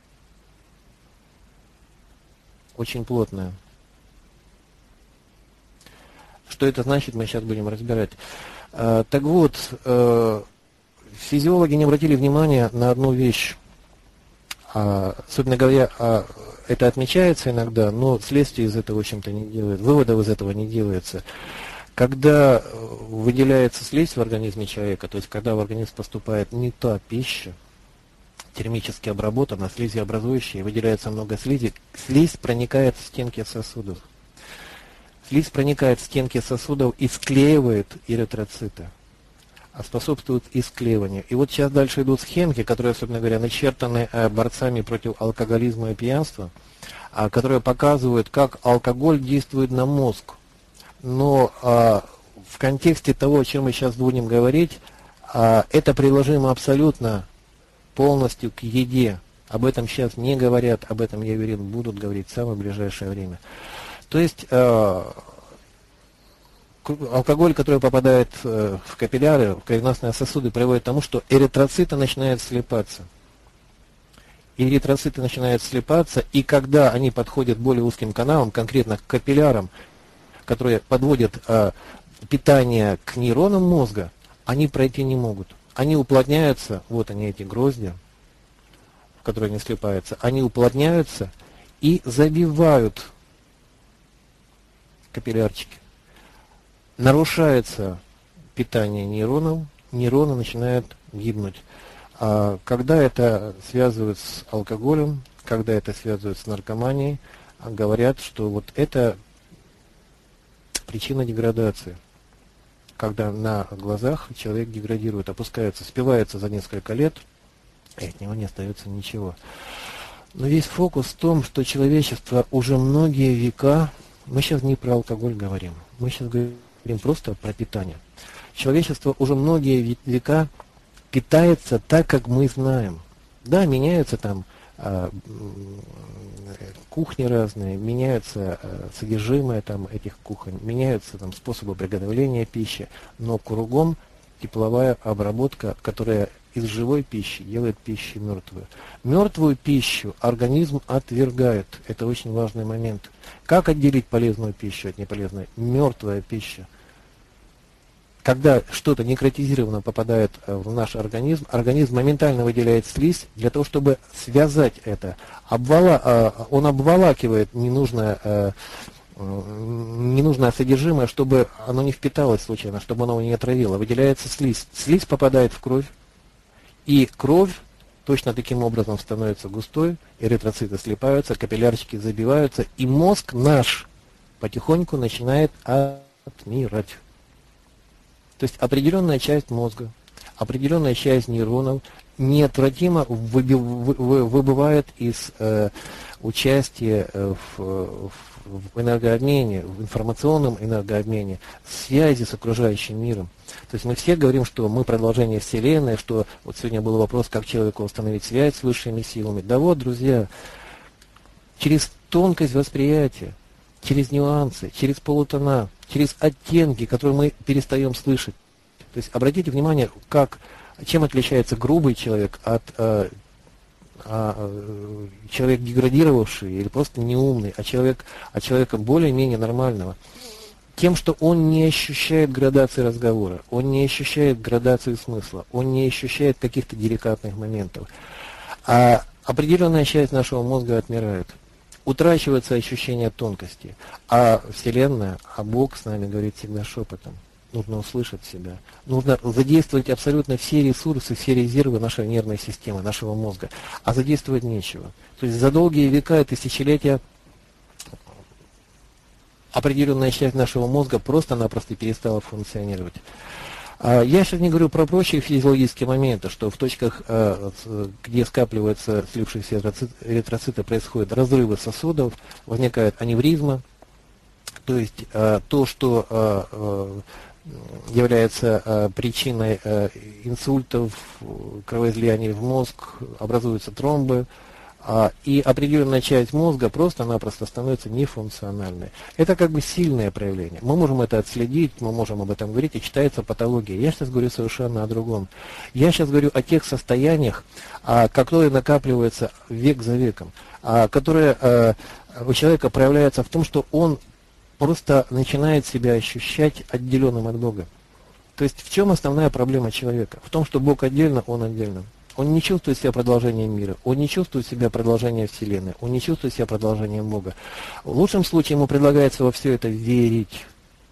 Очень плотное. Что это значит, мы сейчас будем разбирать. Так вот, физиологи не обратили внимания на одну вещь. Особенно говоря, это отмечается иногда, но следствие из этого, в общем-то, не делает, выводов из этого не делается. Когда выделяется слизь в организме человека, то есть когда в организм поступает не та пища, термически обработана, слизеобразующая, выделяется много слизи, слизь проникает в стенки сосудов. Слизь проникает в стенки сосудов и склеивает эритроциты, способствует и склеиванию. И вот сейчас дальше идут схемки, которые, особенно говоря, начертаны борцами против алкоголизма и пьянства, которые показывают, как алкоголь действует на мозг. Но в контексте того, о чем мы сейчас будем говорить, это приложимо абсолютно полностью к еде. Об этом сейчас не говорят, об этом, я уверен, будут говорить в самое ближайшее время. То есть алкоголь, который попадает в капилляры, в кровеносные сосуды, приводит к тому, что эритроциты начинают слипаться. Эритроциты начинают слипаться, и когда они подходят более узким каналам, конкретно к капиллярам, которые подводят питание к нейронам мозга, они пройти не могут. Они уплотняются, вот они эти грозди, в которые они слипаются, они уплотняются и забивают капиллярчики. Нарушается питание нейронов, нейроны начинают гибнуть. А когда это связывают с алкоголем, когда это связывают с наркоманией, говорят, что вот это причина деградации. Когда на глазах человек деградирует, опускается, спивается за несколько лет, и от него не остается ничего. Но весь фокус в том, что человечество уже многие века, мы сейчас не про алкоголь говорим, мы сейчас говорим просто про питание. Человечество уже многие века питается так, как мы знаем. Да, меняются там кухни разные, меняются содержимое там этих кухонь, меняются там способы приготовления пищи, но кругом тепловая обработка, которая из живой пищи делает пищу мертвую. Мертвую пищу организм отвергает. Это очень важный момент. Как отделить полезную пищу от неполезной? Мертвая пища. Когда что-то некротизированно попадает в наш организм, организм моментально выделяет слизь для того, чтобы связать это. Он обволакивает ненужное содержимое, чтобы оно не впиталось случайно, чтобы оно не отравило. Выделяется слизь. Слизь попадает в кровь, и кровь точно таким образом становится густой, эритроциты слипаются, капиллярчики забиваются, и мозг наш потихоньку начинает отмирать. То есть определенная часть мозга, определенная часть нейронов неотвратимо выбывает из участия в энергообмене, в информационном энергообмене, связи с окружающим миром. То есть мы все говорим, что мы продолжение Вселенной, что вот сегодня был вопрос, как человеку установить связь с высшими силами. Да вот, друзья, через тонкость восприятия, через нюансы, через полутона, через оттенки, которые мы перестаем слышать. То есть обратите внимание, чем отличается грубый человек от человек деградировавший или просто неумный, от человека более-менее нормального. Тем, что он не ощущает градации разговора, он не ощущает градации смысла, он не ощущает каких-то деликатных моментов. А определенная часть нашего мозга отмирает. Утрачивается ощущение тонкости. А Вселенная, а Бог с нами говорит всегда шепотом. Нужно услышать себя. Нужно задействовать абсолютно все ресурсы, все резервы нашей нервной системы, нашего мозга. А задействовать нечего. То есть за долгие века и тысячелетия определенная часть нашего мозга просто-напросто перестала функционировать. Я сейчас не говорю про прочие физиологические моменты, что в точках, где скапливаются слившиеся эритроциты, происходят разрывы сосудов, возникает аневризма, то есть то, что является причиной инсультов, кровоизлияний в мозг, образуются тромбы, и определенная часть мозга просто-напросто становится нефункциональной. Это как бы сильное проявление. Мы можем это отследить, мы можем об этом говорить, и читается патология. Я сейчас говорю совершенно о другом. Я сейчас говорю о тех состояниях, которые накапливаются век за веком, которые у человека проявляются в том, что он просто начинает себя ощущать отделенным от Бога. То есть в чем основная проблема человека? В том, что Бог отдельно, он отдельно. Он не чувствует себя продолжением мира, он не чувствует себя продолжением Вселенной, он не чувствует себя продолжением Бога. В лучшем случае ему предлагается во все это верить.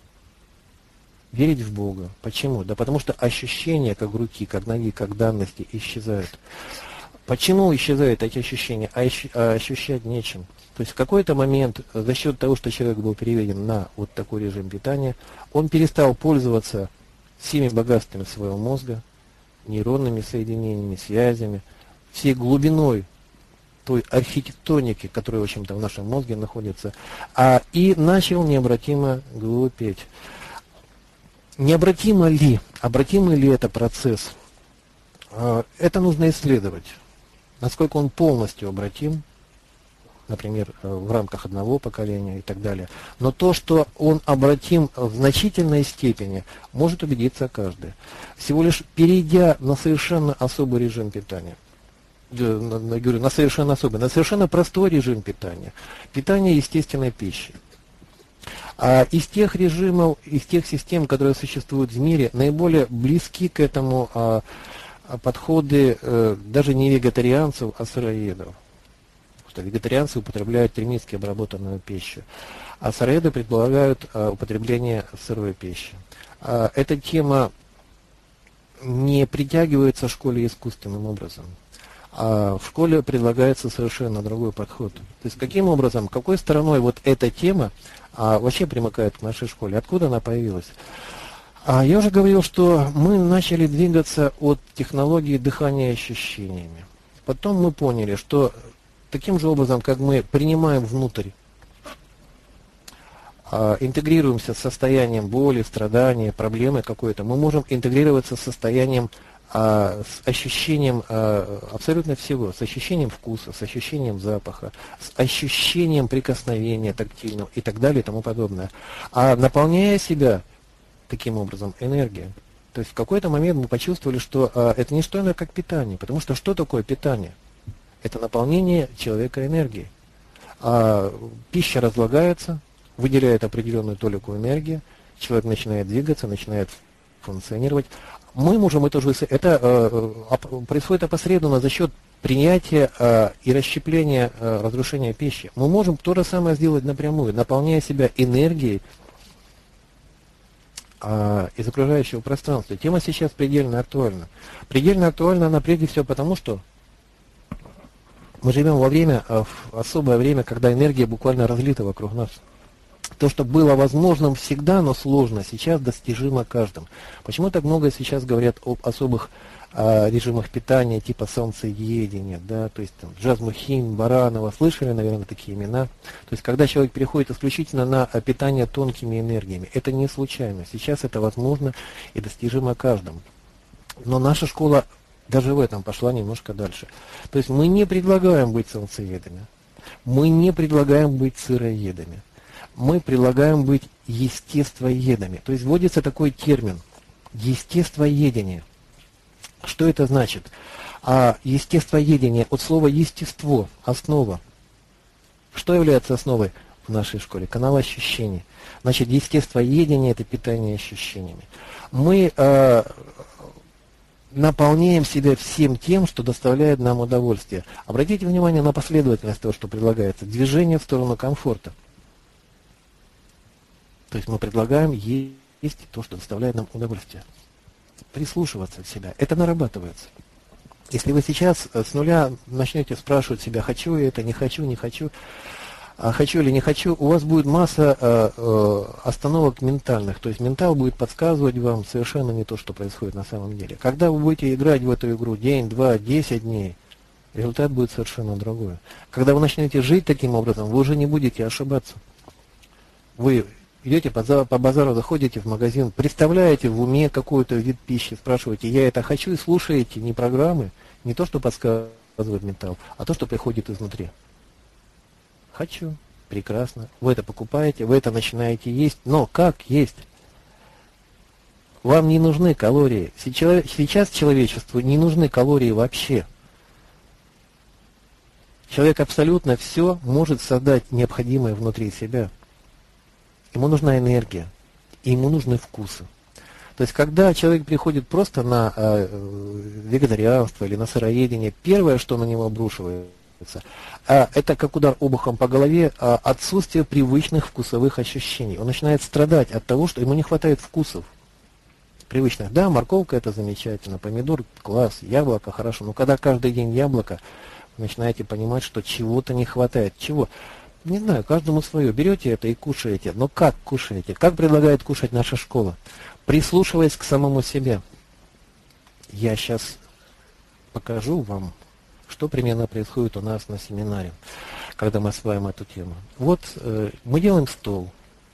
Верить в Бога. Почему? Да потому что ощущения, как руки, как ноги, как данности, исчезают. Почему исчезают эти ощущения? Ощущать нечем. То есть в какой-то момент, за счет того, что человек был переведен на вот такой режим питания, он перестал пользоваться всеми богатствами своего мозга, нейронными соединениями, связями, всей глубиной той архитектоники, которая, в общем-то, в нашем мозге находится, и начал необратимо глупеть. Необратимо ли, обратимый ли это процесс? Это нужно исследовать. Насколько он полностью обратим, например, в рамках одного поколения и так далее. Но то, что он обратим в значительной степени, может убедиться каждый. Всего лишь перейдя на совершенно особый режим питания. Говорю, на совершенно особый, на совершенно простой режим питания. Питание естественной пищи. Из тех режимов, из тех систем, которые существуют в мире, наиболее близки к этому подходы даже не вегетарианцев, а сыроедов. Что вегетарианцы употребляют термически обработанную пищу, а сыроеды предполагают употребление сырой пищи. Эта тема не притягивается в школе искусственным образом. В школе предлагается совершенно другой подход. То есть каким образом, какой стороной вот эта тема вообще примыкает к нашей школе? Откуда она появилась? Я уже говорил, что мы начали двигаться от технологии дыхания ощущениями. Потом мы поняли, что таким же образом, как мы принимаем внутрь, интегрируемся с состоянием боли, страдания, проблемы какой-то, мы можем интегрироваться с состоянием, с ощущением абсолютно всего, с ощущением вкуса, с ощущением запаха, с ощущением прикосновения тактильного и так далее и тому подобное. Наполняя себя таким образом энергией. То есть в какой-то момент мы почувствовали, что это не что иное, как питание. Потому что что такое питание? Это наполнение человека энергией. Пища разлагается, выделяет определенную толику энергии, человек начинает двигаться, начинает функционировать. Мы можем это происходит опосредованно за счет принятия и расщепления, разрушения пищи. Мы можем то же самое сделать напрямую, наполняя себя энергией из окружающего пространства. Тема сейчас предельно актуальна. Предельно актуальна она прежде всего потому, что мы живем в особое время, когда энергия буквально разлита вокруг нас. То, что было возможным всегда, но сложно, сейчас достижимо каждым. Почему так много сейчас говорят об особых режимах питания, типа солнцеедения, да, то есть там, Джазмухин, Баранова, слышали, наверное, такие имена. То есть, когда человек переходит исключительно на питание тонкими энергиями, это не случайно. Сейчас это возможно и достижимо каждым. Но наша школа даже в этом пошла немножко дальше. То есть мы не предлагаем быть солнцеедами, мы не предлагаем быть сыроедами, мы предлагаем быть естествоедами. То есть вводится такой термин естествоедение. Что это значит? Естествоедение от слова естество, основа. Что является основой в нашей школе? Канал ощущений. Значит, естествоедение – это питание ощущениями. Мы наполняем себя всем тем, что доставляет нам удовольствие. Обратите внимание на последовательность того, что предлагается. Движение в сторону комфорта. То есть мы предлагаем есть то, что доставляет нам удовольствие. Прислушиваться в себя. Это нарабатывается. Если вы сейчас с нуля начнете спрашивать себя, хочу я это, не хочу, хочу или не хочу, у вас будет масса остановок ментальных. То есть ментал будет подсказывать вам совершенно не то, что происходит на самом деле. Когда вы будете играть в эту игру день, 2, 10 дней, результат будет совершенно другой. Когда вы начнете жить таким образом, вы уже не будете ошибаться. Вы идете по базару, заходите в магазин, представляете в уме какой-то вид пищи, спрашиваете, я это хочу, и слушаете не программы, не то, что подсказывает ментал, а то, что приходит изнутри. Хочу. Прекрасно. Вы это покупаете, вы это начинаете есть. Но как есть? Вам не нужны калории. Сейчас человечеству не нужны калории вообще. Человек абсолютно все может создать необходимое внутри себя. Ему нужна энергия, и ему нужны вкусы. То есть, когда человек приходит просто на вегетарианство или на сыроедение, первое, что на него обрушивается, это как удар обухом по голове, отсутствие привычных вкусовых ощущений. Он начинает страдать от того, что ему не хватает вкусов привычных. Да, морковка это замечательно, помидор класс, яблоко хорошо, но когда каждый день яблоко, вы начинаете понимать, что чего-то не хватает. Чего? Не знаю, каждому свое. Берете это и кушаете. Но как кушаете? Как предлагает кушать наша школа? Прислушиваясь к самому себе. Я сейчас покажу вам, что примерно происходит у нас на семинаре, когда мы осваиваем эту тему. Вот мы делаем стол,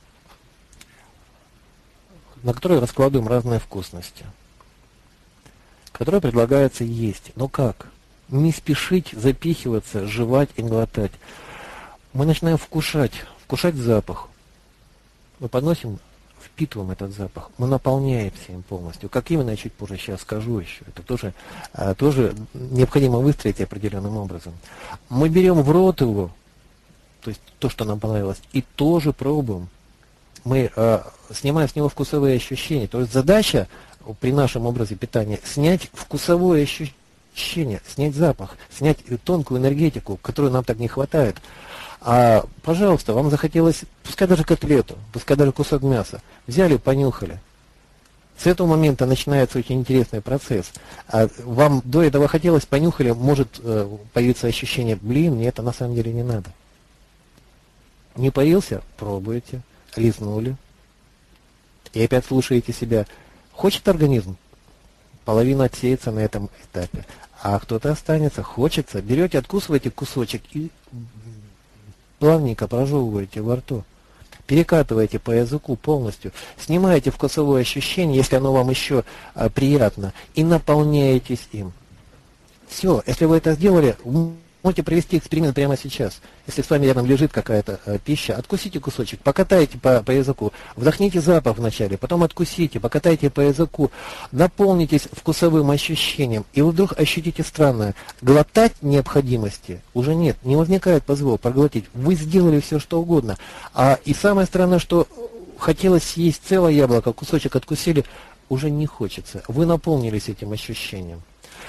на который раскладываем разные вкусности, которые предлагается есть. Но как? Не спешить запихиваться, жевать и глотать. Мы начинаем вкушать запах. Мы подносим, впитываем этот запах, мы наполняемся им полностью. Как именно, я чуть позже сейчас скажу еще. Это тоже необходимо выстроить определенным образом. Мы берем в рот его, то есть то, что нам понравилось, и тоже пробуем. Мы снимаем с него вкусовые ощущения. То есть задача при нашем образе питания снять вкусовое ощущение, снять запах, снять тонкую энергетику, которой нам так не хватает. Пожалуйста, вам захотелось, пускай даже котлету, пускай даже кусок мяса, взяли, понюхали. С этого момента начинается очень интересный процесс. Вам до этого хотелось, понюхали, может появиться ощущение, мне это на самом деле не надо. Не появился? Пробуете, лизнули. И опять слушаете себя. Хочет организм? Половина отсеется на этом этапе. А кто-то останется, хочется. Берете, откусываете кусочек и плавненько прожевываете во рту. Перекатываете по языку полностью. Снимаете вкусовое ощущение, если оно вам еще приятно, и наполняетесь им. Все, если вы это сделали, можете провести эксперимент прямо сейчас. Если с вами рядом лежит какая-то пища, откусите кусочек, покатайте по языку, вдохните запах вначале, потом откусите, покатайте по языку, наполнитесь вкусовым ощущением, и вы вдруг ощутите странное. Глотать необходимости уже нет, не возникает позыва проглотить. Вы сделали все, что угодно. И самое странное, что хотелось съесть целое яблоко, кусочек откусили, уже не хочется. Вы наполнились этим ощущением.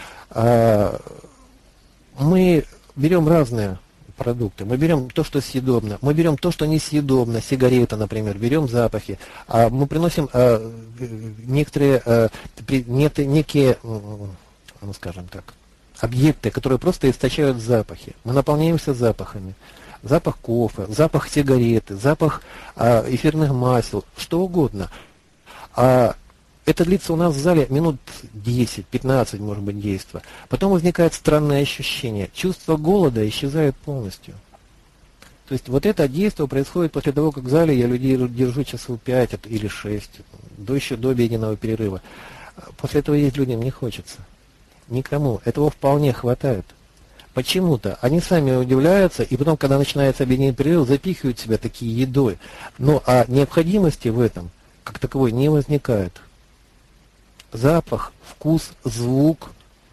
Мы берем разные продукты, мы берем то, что съедобно, мы берем то, что несъедобно, сигареты, например, берем запахи, мы приносим некие, скажем так, объекты, которые просто источают запахи. Мы наполняемся запахами. Запах кофе, запах сигареты, запах эфирных масел, что угодно. Это длится у нас в зале минут 10-15, может быть, действа. Потом возникает странное ощущение. Чувство голода исчезает полностью. То есть вот это действие происходит после того, как в зале я людей держу часов 5 или 6, еще до обеденного перерыва. После этого есть людям не хочется. Никому. Этого вполне хватает. Почему-то они сами удивляются, и потом, когда начинается обеденный перерыв, запихивают себя такие едой. Но необходимости в этом, как таковой, не возникает. Запах, вкус, звук.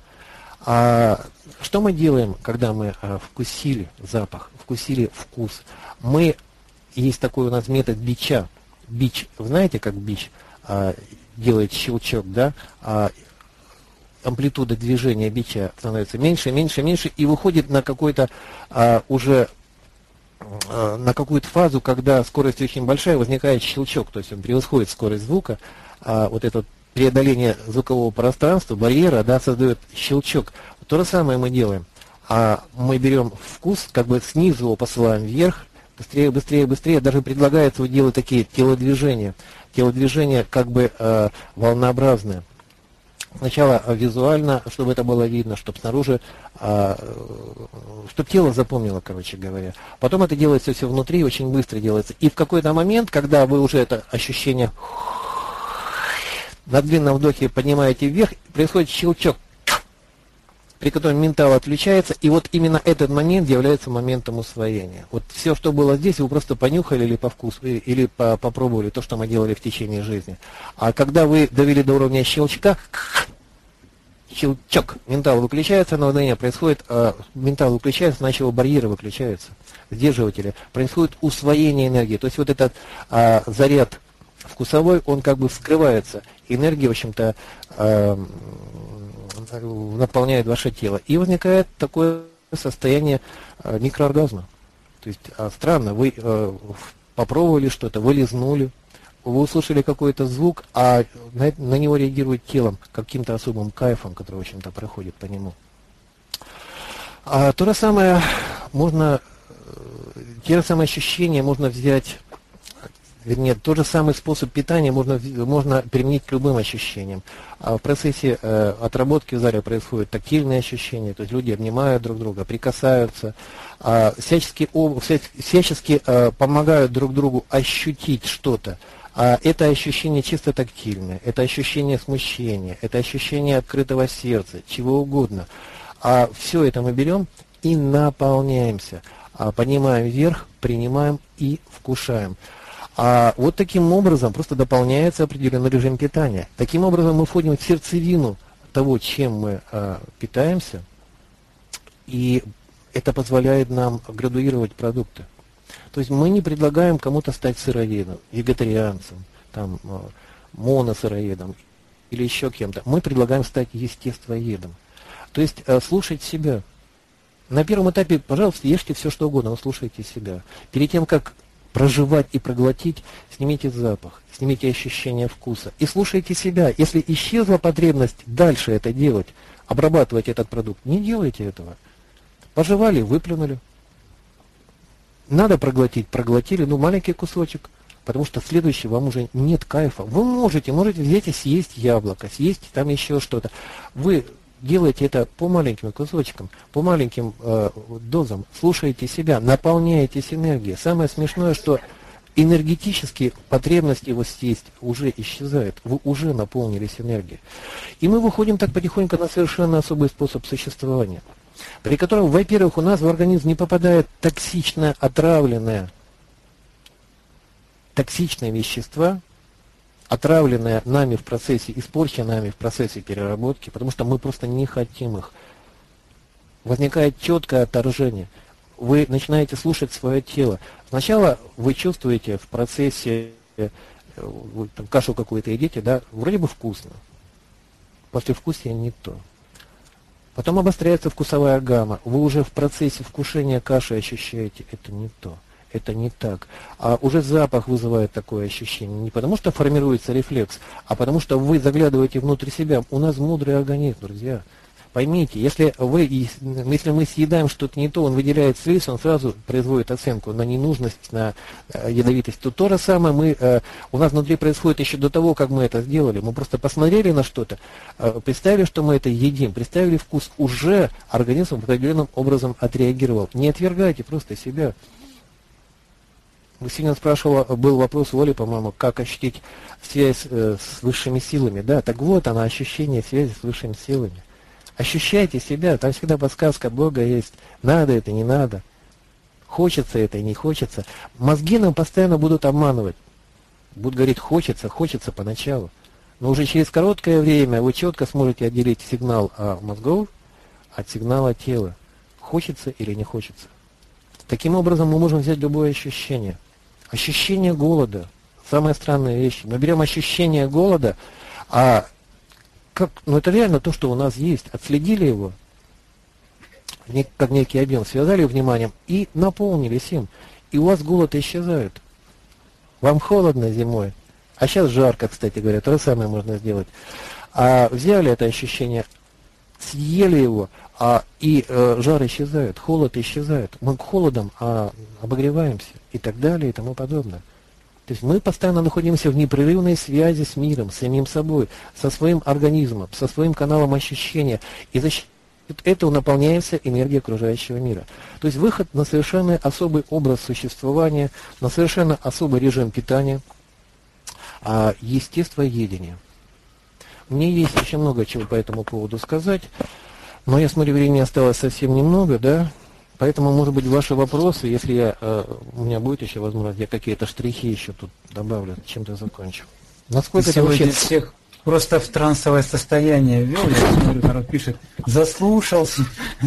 Что мы делаем, когда мы вкусили запах, вкусили вкус? Есть такой у нас метод бича. Бич, вы знаете, как бич делает щелчок, да? Амплитуда движения бича становится меньше, меньше, меньше, и выходит на какой-то уже на какую-то фазу, когда скорость очень большая, возникает щелчок, то есть он превосходит скорость звука, вот этот преодоление звукового пространства, барьера, да, создает щелчок. То же самое мы делаем. Мы берем вкус, как бы снизу его посылаем вверх, Быстрее, быстрее, быстрее. Даже предлагается вот делать такие телодвижения. Телодвижения как бы волнообразные. Сначала визуально, чтобы это было видно, чтобы снаружи, чтобы тело запомнило, короче говоря. Потом это делается все внутри, очень быстро делается. И в какой-то момент, когда вы уже это ощущение на длинном вдохе поднимаете вверх, происходит щелчок, при котором ментал отключается, и вот именно этот момент является моментом усвоения. Вот все, что было здесь, вы просто понюхали или по вкусу, или попробовали то, что мы делали в течение жизни. А когда вы довели до уровня щелчка, щелчок, ментал выключается, на мгновение происходит, ментал выключается, значит его барьеры выключаются, сдерживатели, происходит усвоение энергии. То есть вот этот заряд вкусовой, он как бы вскрывается, энергия, в общем-то, наполняет ваше тело. И возникает такое состояние микрооргазма. То есть странно, вы попробовали что-то, вы лизнули, вы услышали какой-то звук, а на него реагирует телом каким-то особым кайфом, который, в общем-то, проходит по нему. То же самое можно, те же самые ощущения можно взять, вернее, тот же самый способ питания можно применить к любым ощущениям. В процессе отработки в зале происходят тактильные ощущения, то есть люди обнимают друг друга, прикасаются, всячески помогают друг другу ощутить что-то. Это ощущение чисто тактильное, это ощущение смущения, это ощущение открытого сердца, чего угодно. Все это мы берем и наполняемся, поднимаем вверх, принимаем и вкушаем. Вот таким образом просто дополняется определенный режим питания. Таким образом мы входим в сердцевину того, чем мы питаемся, и это позволяет нам градуировать продукты. То есть мы не предлагаем кому-то стать сыроедом, вегетарианцем, там, моносыроедом или еще кем-то. Мы предлагаем стать естествоедом. То есть слушать себя. На первом этапе, пожалуйста, ешьте все, что угодно, но слушайте себя. Перед тем, как проживать и проглотить, снимите запах, снимите ощущение вкуса и слушайте себя. Если исчезла потребность дальше это делать, обрабатывать этот продукт, не делайте этого. Пожевали, выплюнули. Надо проглотить, проглотили, маленький кусочек, потому что следующий вам уже нет кайфа. Вы можете взять и съесть яблоко, съесть там еще что-то. Вы делаете это по маленьким кусочкам, по маленьким дозам, слушаете себя, наполняетесь энергией. Самое смешное, что энергетически потребность его съесть уже исчезает. Вы уже наполнились энергией. И мы выходим так потихоньку на совершенно особый способ существования, при котором, во-первых, у нас в организм не попадает токсичные, отравленные вещества, отравленные нами в процессе, испорченные нами в процессе переработки, потому что мы просто не хотим их. Возникает четкое отторжение. Вы начинаете слушать свое тело. Сначала вы чувствуете в процессе, вы там кашу какую-то едите, да, вроде бы вкусно. Послевкусие не то. Потом обостряется вкусовая гамма. Вы уже в процессе вкушения каши ощущаете, это не то, это не так. А уже запах вызывает такое ощущение. Не потому что формируется рефлекс, а потому что вы заглядываете внутрь себя. У нас мудрый организм, друзья. Поймите, если мы съедаем что-то не то, он выделяет слизь, он сразу производит оценку на ненужность, на ядовитость. То же самое у нас внутри происходит еще до того, как мы это сделали. Мы просто посмотрели на что-то, представили, что мы это едим, представили вкус, уже организм определенным образом отреагировал. Не отвергайте просто себя. Вы сегодня спрашивала, был вопрос у Оли, по-моему, как ощутить связь с высшими силами. Да, так вот она, ощущение связи с высшими силами. Ощущайте себя, там всегда подсказка от Бога есть. Надо это, не надо. Хочется это, не хочется. Мозги нам постоянно будут обманывать. Будут говорить, хочется поначалу. Но уже через короткое время вы четко сможете отделить сигнал мозгов от сигнала тела. Хочется или не хочется. Таким образом мы можем взять любое ощущение. Ощущение голода. Самая странная вещь. Мы берем ощущение голода, это реально то, что у нас есть. Отследили его, как некий объем, связали его вниманием и наполнились им. И у вас голод исчезает. Вам холодно зимой, а сейчас жарко, кстати говоря, то же самое можно сделать. Взяли это ощущение, съели его, жар исчезает, холод исчезает. Мы холодом обогреваемся и так далее и тому подобное. То есть мы постоянно находимся в непрерывной связи с миром, с самим собой, со своим организмом, со своим каналом ощущения. И за счет этого наполняется энергия окружающего мира. То есть выход на совершенно особый образ существования, на совершенно особый режим питания, естествоедение. Мне есть еще много чего по этому поводу сказать, но я смотрю, времени осталось совсем немного, да? Поэтому, может быть, ваши вопросы, если у меня будет еще возможность, я какие-то штрихи еще тут добавлю, чем-то закончу. Насколько это вообще... всех просто в трансовое состояние ввел, я смотрю, народ пишет, заслушались.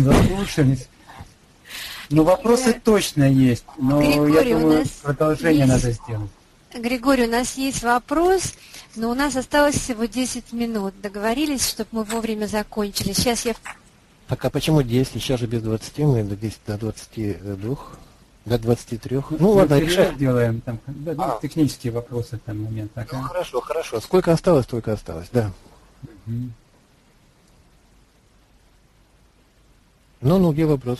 Ну, вопросы точно есть, но Григорий, я думаю, продолжение надо сделать. Григорий, у нас есть вопрос, но у нас осталось всего 10 минут. Договорились, чтобы мы вовремя закончили. Сейчас я... Так, а почему 10? Сейчас же без 20, мы до 10, до 22, до 23. Ну ладно, решаем. Делаем там, технические вопросы там момент. Так, ну, хорошо. Сколько осталось, столько осталось, да. Ну, где вопрос?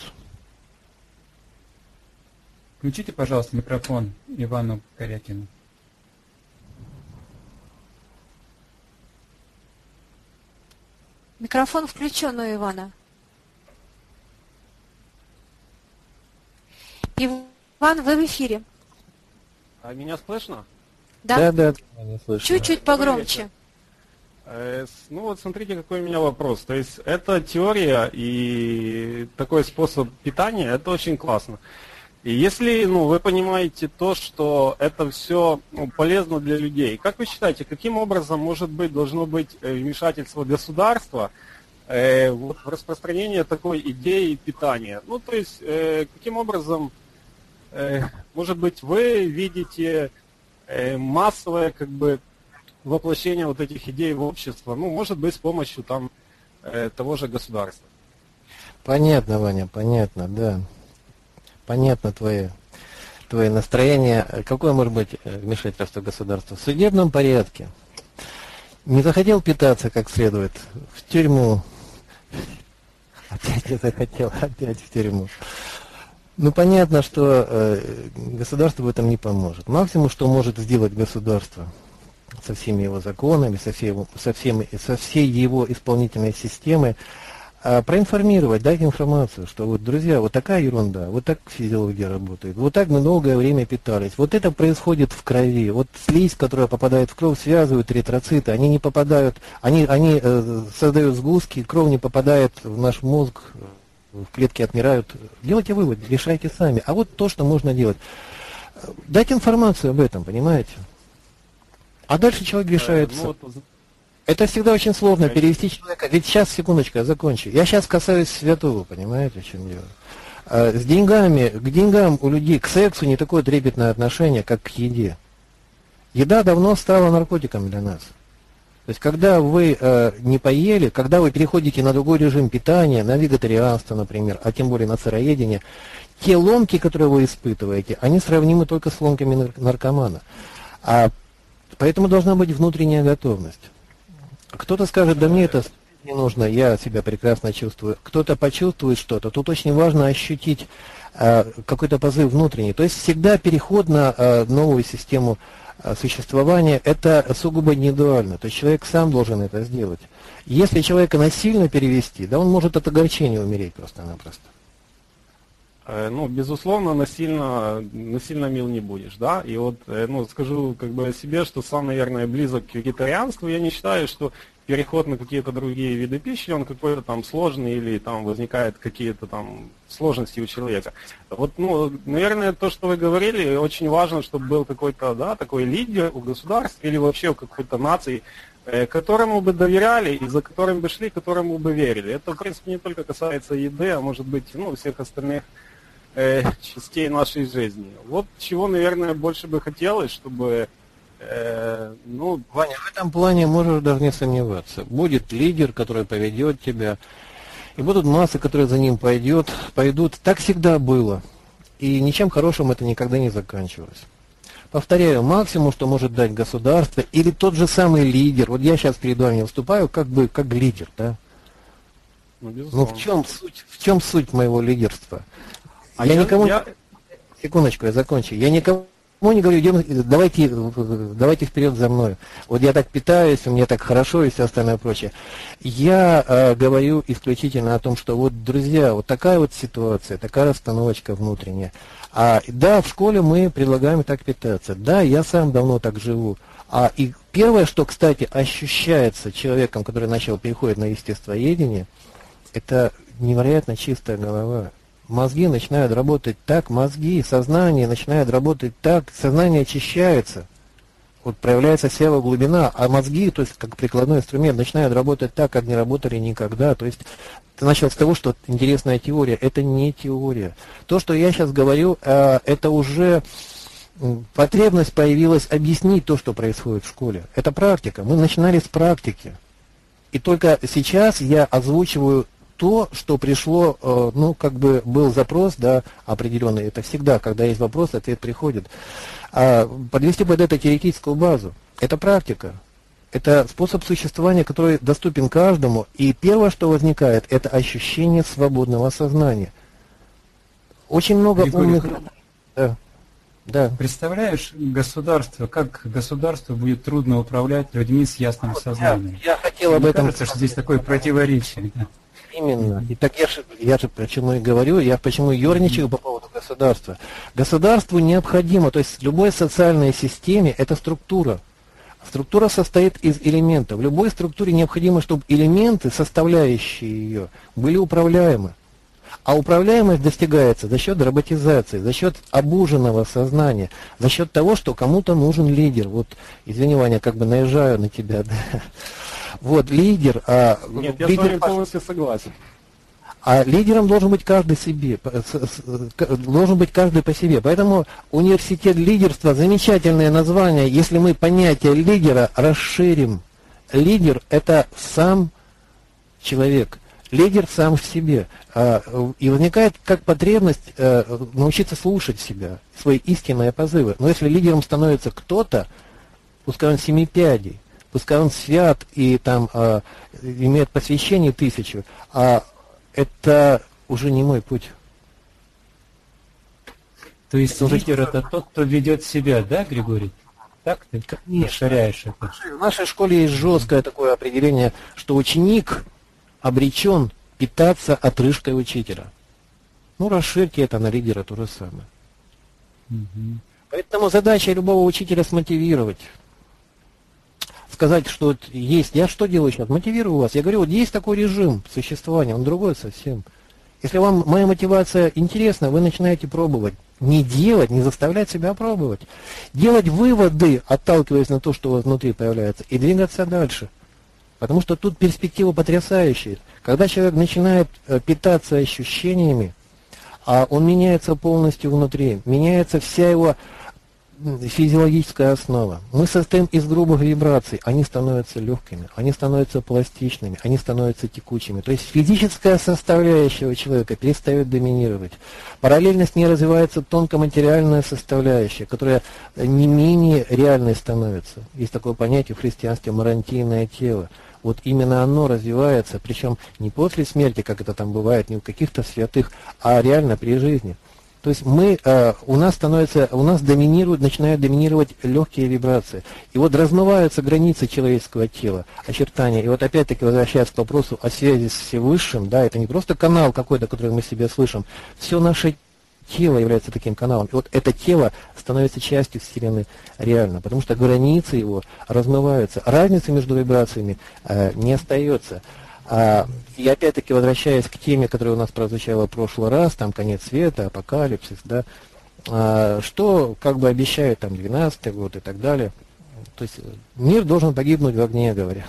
Включите, пожалуйста, микрофон Ивану Корякину. Микрофон включен у Ивана. Иван, вы в эфире. А меня слышно? Да? Да, слышно. Чуть-чуть погромче. Ну вот смотрите, какой у меня вопрос. То есть это теория и такой способ питания, это очень классно. И если вы понимаете то, что это все полезно для людей, как вы считаете, каким образом должно быть вмешательство государства в распространение такой идеи питания? Ну, то есть, каким образом, может быть, вы видите массовое воплощение вот этих идей в общество, ну, может быть, с помощью того же государства? Понятно, Ваня, понятно, да. Понятно твое настроение. Какое может быть вмешательство государства? В судебном порядке. Не захотел питаться как следует, в тюрьму. Опять не захотел, опять в тюрьму. Ну, понятно, что государство в этом не поможет. Максимум, что может сделать государство со всеми его законами, со всей его исполнительной системой, проинформировать, дать информацию, что вот, друзья, вот такая ерунда, вот так физиология работает, вот так мы долгое время питались, вот это происходит в крови, вот слизь, которая попадает в кровь, связывают эритроциты, они не попадают, они создают сгустки, кровь не попадает в наш мозг, в клетки отмирают. Делайте вывод, решайте сами. А вот то, что можно делать. Дать информацию об этом, понимаете? А дальше человек решает. Это всегда очень сложно перевести человека. Ведь сейчас, секундочку, я закончу. Я сейчас касаюсь святого, понимаете, о чем дело. С деньгами, к деньгам у людей, к сексу не такое трепетное отношение, как к еде. Еда давно стала наркотиком для нас. То есть, когда вы не поели, когда вы переходите на другой режим питания, на вегетарианство, например, а тем более на сыроедение, те ломки, которые вы испытываете, они сравнимы только с ломками наркомана. Поэтому должна быть внутренняя готовность. Кто-то скажет, да мне это не нужно, я себя прекрасно чувствую. Кто-то почувствует что-то. Тут очень важно ощутить какой-то позыв внутренний. То есть всегда переход на новую систему существования, это сугубо индивидуально. То есть человек сам должен это сделать. Если человека насильно перевести, да он может от огорчения умереть просто-напросто. Ну, безусловно, насильно мил не будешь, да, и вот, скажу о себе, что сам, наверное, близок к вегетарианству, я не считаю, что переход на какие-то другие виды пищи, он какой-то там сложный или там возникает какие-то там сложности у человека. Вот, наверное, то, что вы говорили, очень важно, чтобы был какой-то, да, такой лидер у государства или вообще у какой-то нации, которому бы доверяли и за которым бы шли, которому бы верили. Это, в принципе, не только касается еды, а может быть, всех остальных частей нашей жизни. Вот чего, наверное, больше бы хотелось, чтобы... Ваня, в этом плане можешь даже не сомневаться. Будет лидер, который поведет тебя, и будут массы, которые за ним пойдут. Так всегда было. И ничем хорошим это никогда не заканчивалось. Повторяю, максимум, что может дать государство, или тот же самый лидер. Вот я сейчас перед вами выступаю как лидер, да? Ну, Ну, безусловно. в чем суть моего лидерства? Я никому... Секундочку, я закончу. Я никому не говорю, давайте вперед за мной. Вот я так питаюсь, у меня так хорошо и все остальное прочее. Я говорю исключительно о том, что вот, друзья, вот такая вот ситуация, такая расстановочка внутренняя. Да, в школе мы предлагаем так питаться. Да, я сам давно так живу. И первое, что, кстати, ощущается человеком, который начал переходить на естествоедение, это невероятно чистая голова. Мозги начинают работать так, сознание начинает работать так, сознание очищается, вот проявляется вся его глубина, а мозги, то есть как прикладной инструмент, начинают работать так, как не работали никогда. То есть ты начал с того, что интересная теория, это не теория. То, что я сейчас говорю, это уже потребность появилась объяснить то, что происходит в школе. Это практика, мы начинали с практики. И только сейчас я озвучиваю то, что пришло, был запрос, да, определенный. Это всегда, когда есть вопрос, ответ приходит. Подвести под это теоретическую базу. Это практика. Это способ существования, который доступен каждому. И первое, что возникает, это ощущение свободного сознания. Очень много умных... Да. Представляешь государство, как государству будет трудно управлять людьми с ясным сознанием? Я хотел об этом... Мне кажется, что здесь такое противоречие. Именно. И так я же почему и говорю, я почему ерничаю по поводу государства. Государству необходимо, то есть в любой социальной системе это структура. Структура состоит из элементов. В любой структуре необходимо, чтобы элементы, составляющие ее, были управляемы. А управляемость достигается за счет роботизации, за счет обуженного сознания, за счет того, что кому-то нужен лидер. Вот, извини, Ваня, как бы наезжаю на тебя. Да. Вот, лидер... Нет, я лидер с вами полностью согласен. А лидером должен быть каждый по себе. Поэтому университет лидерства — замечательное название, если мы понятие лидера расширим. Лидер — это сам человек. Лидер сам в себе. И возникает как потребность научиться слушать себя, свои истинные позывы. Но если лидером становится кто-то, пускай он семипядей, пускай он свят и там имеет посвящение 1000, это уже не мой путь. То есть лидер это тот, кто ведет себя, да, Григорий? Так ты расширяешь это? В нашей школе есть жесткое такое определение, что ученик обречен питаться отрыжкой учителя. Ну, расширьте это на лидера, то же самое. Угу. Поэтому задача любого учителя смотивировать. Сказать, что вот есть. Я что делаю сейчас? Мотивирую вас. Я говорю, вот есть такой режим существования, он другой совсем. Если вам моя мотивация интересна, вы начинаете пробовать. Не делать, не заставлять себя пробовать. Делать выводы, отталкиваясь на то, что у вас внутри появляется, и двигаться дальше. Потому что тут перспектива потрясающая. Когда человек начинает питаться ощущениями, он меняется полностью внутри, меняется вся его физиологическая основа. Мы состоим из грубых вибраций, они становятся легкими, они становятся пластичными, они становятся текучими. То есть физическая составляющая у человека перестает доминировать. Параллельно с ней развивается тонкоматериальная составляющая, которая не менее реальной становится. Есть такое понятие в христианстве — марантийное тело. Вот именно оно развивается, причем не после смерти, как это там бывает, не у каких-то святых, а реально при жизни. То есть у нас начинают доминировать легкие вибрации. И вот размываются границы человеческого тела, очертания. И вот опять-таки, возвращаясь к вопросу о связи с Всевышним, да, это не просто канал какой-то, который мы себе слышим, все наше тело является таким каналом. И вот это тело становится частью Вселенной реально, потому что границы его размываются. Разницы между вибрациями не остается. И опять-таки, возвращаясь к теме, которая у нас прозвучала в прошлый раз, там конец света, апокалипсис, да, что как бы обещает там 12-й год и так далее. То есть мир должен погибнуть в огне, говорят.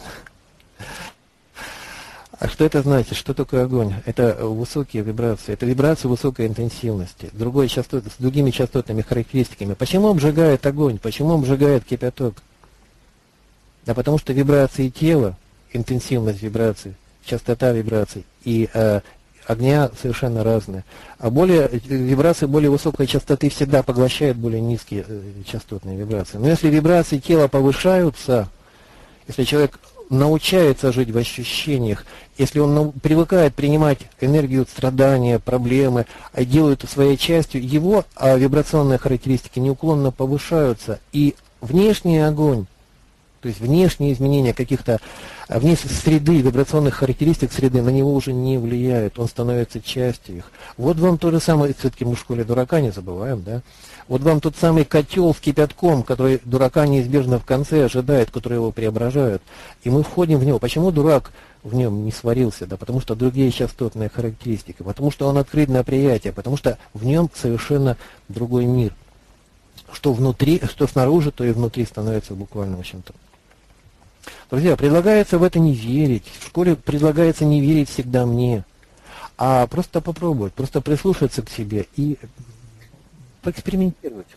А что это значит? Что такое огонь? Это высокие вибрации, это вибрации высокой интенсивности, с другими частотными характеристиками. Почему обжигает огонь? Почему обжигает кипяток? Да потому что вибрации тела, интенсивность вибраций, частота вибраций и огня совершенно разные. А вибрации более высокой частоты всегда поглощают более низкие частотные вибрации. Но если вибрации тела повышаются, если человек научается жить в ощущениях, если он привыкает принимать энергию страдания, проблемы, а делает своей частью, его вибрационные характеристики неуклонно повышаются, и внешний огонь, то есть внешние изменения каких-то среды, вибрационных характеристик среды на него уже не влияют, он становится частью их. Вот вам то же самое, все-таки мы в школе дурака не забываем, да? Вот вам тот самый котел с кипятком, который дурака неизбежно в конце ожидает, который его преображают. И мы входим в него. Почему дурак в нем не сварился? Да потому что другие частотные характеристики, потому что он открыт на приятие, потому что в нем совершенно другой мир. Что внутри, что снаружи, то и внутри становится буквально в общем-то. Друзья, предлагается в это не верить. В школе предлагается не верить всегда мне, а просто попробовать, просто прислушаться к себе и поэкспериментировать.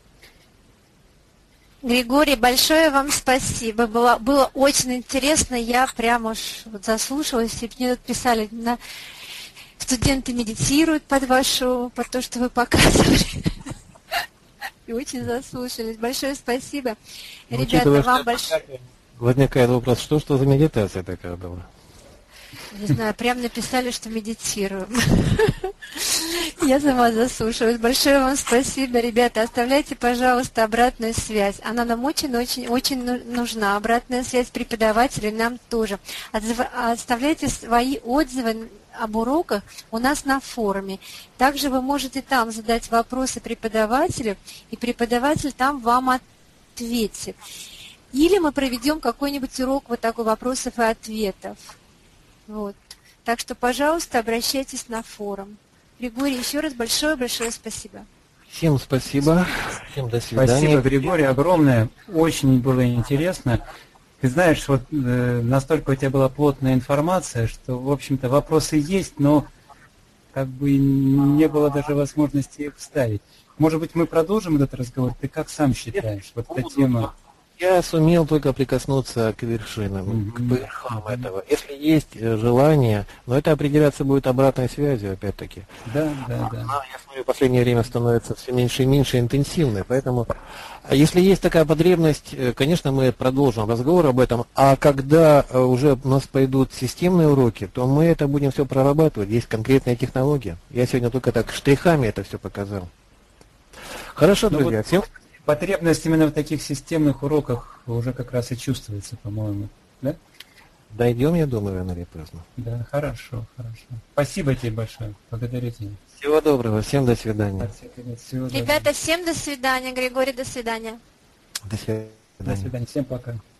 Григорий, большое вам спасибо. Было очень интересно. Я прямо уж вот заслушалась. И мне тут писали, студенты медитируют под то, что вы показывали. И очень заслушались. Большое спасибо. Ребята, вам большое... Возникает вопрос, что за медитация такая была? Не знаю, прям написали, что медитируем. Я сама заслушалась. Большое вам спасибо, ребята. Оставляйте, пожалуйста, обратную связь. Она нам очень нужна. Обратная связь преподавателей нам тоже. Оставляйте свои отзывы об уроках у нас на форуме. Также вы можете там задать вопросы преподавателю, и преподаватель там вам ответит. Или мы проведем какой-нибудь урок вот такой вопросов и ответов. Вот. Так что, пожалуйста, обращайтесь на форум. Григорий, еще раз большое-большое спасибо. Всем спасибо. Всем до свидания. Спасибо, Григорий, огромное. Очень было интересно. Ты знаешь, вот настолько у тебя была плотная информация, что, в общем-то, вопросы есть, но как бы не было даже возможности их вставить. Может быть, мы продолжим этот разговор? Ты как сам считаешь? Вот эта тема... Я сумел только прикоснуться к вершинам, к верхам этого. Если есть желание, но это определяться будет обратной связью, опять-таки. Да. Я смотрю, в последнее время становится все меньше и меньше интенсивной, поэтому, если есть такая потребность, конечно, мы продолжим разговор об этом, а когда уже у нас пойдут системные уроки, то мы это будем все прорабатывать, есть конкретная технология. Я сегодня только так штрихами это все показал. Хорошо, друзья, всем... Потребность именно в таких системных уроках уже как раз и чувствуется, по-моему, да? Дойдем, я думаю, рано или поздно. Да, хорошо. Спасибо тебе большое. Благодарю тебя. Всего доброго, всем до свидания. Ребята, всем до свидания. Григорий, до свидания. До свидания. До свидания, всем пока.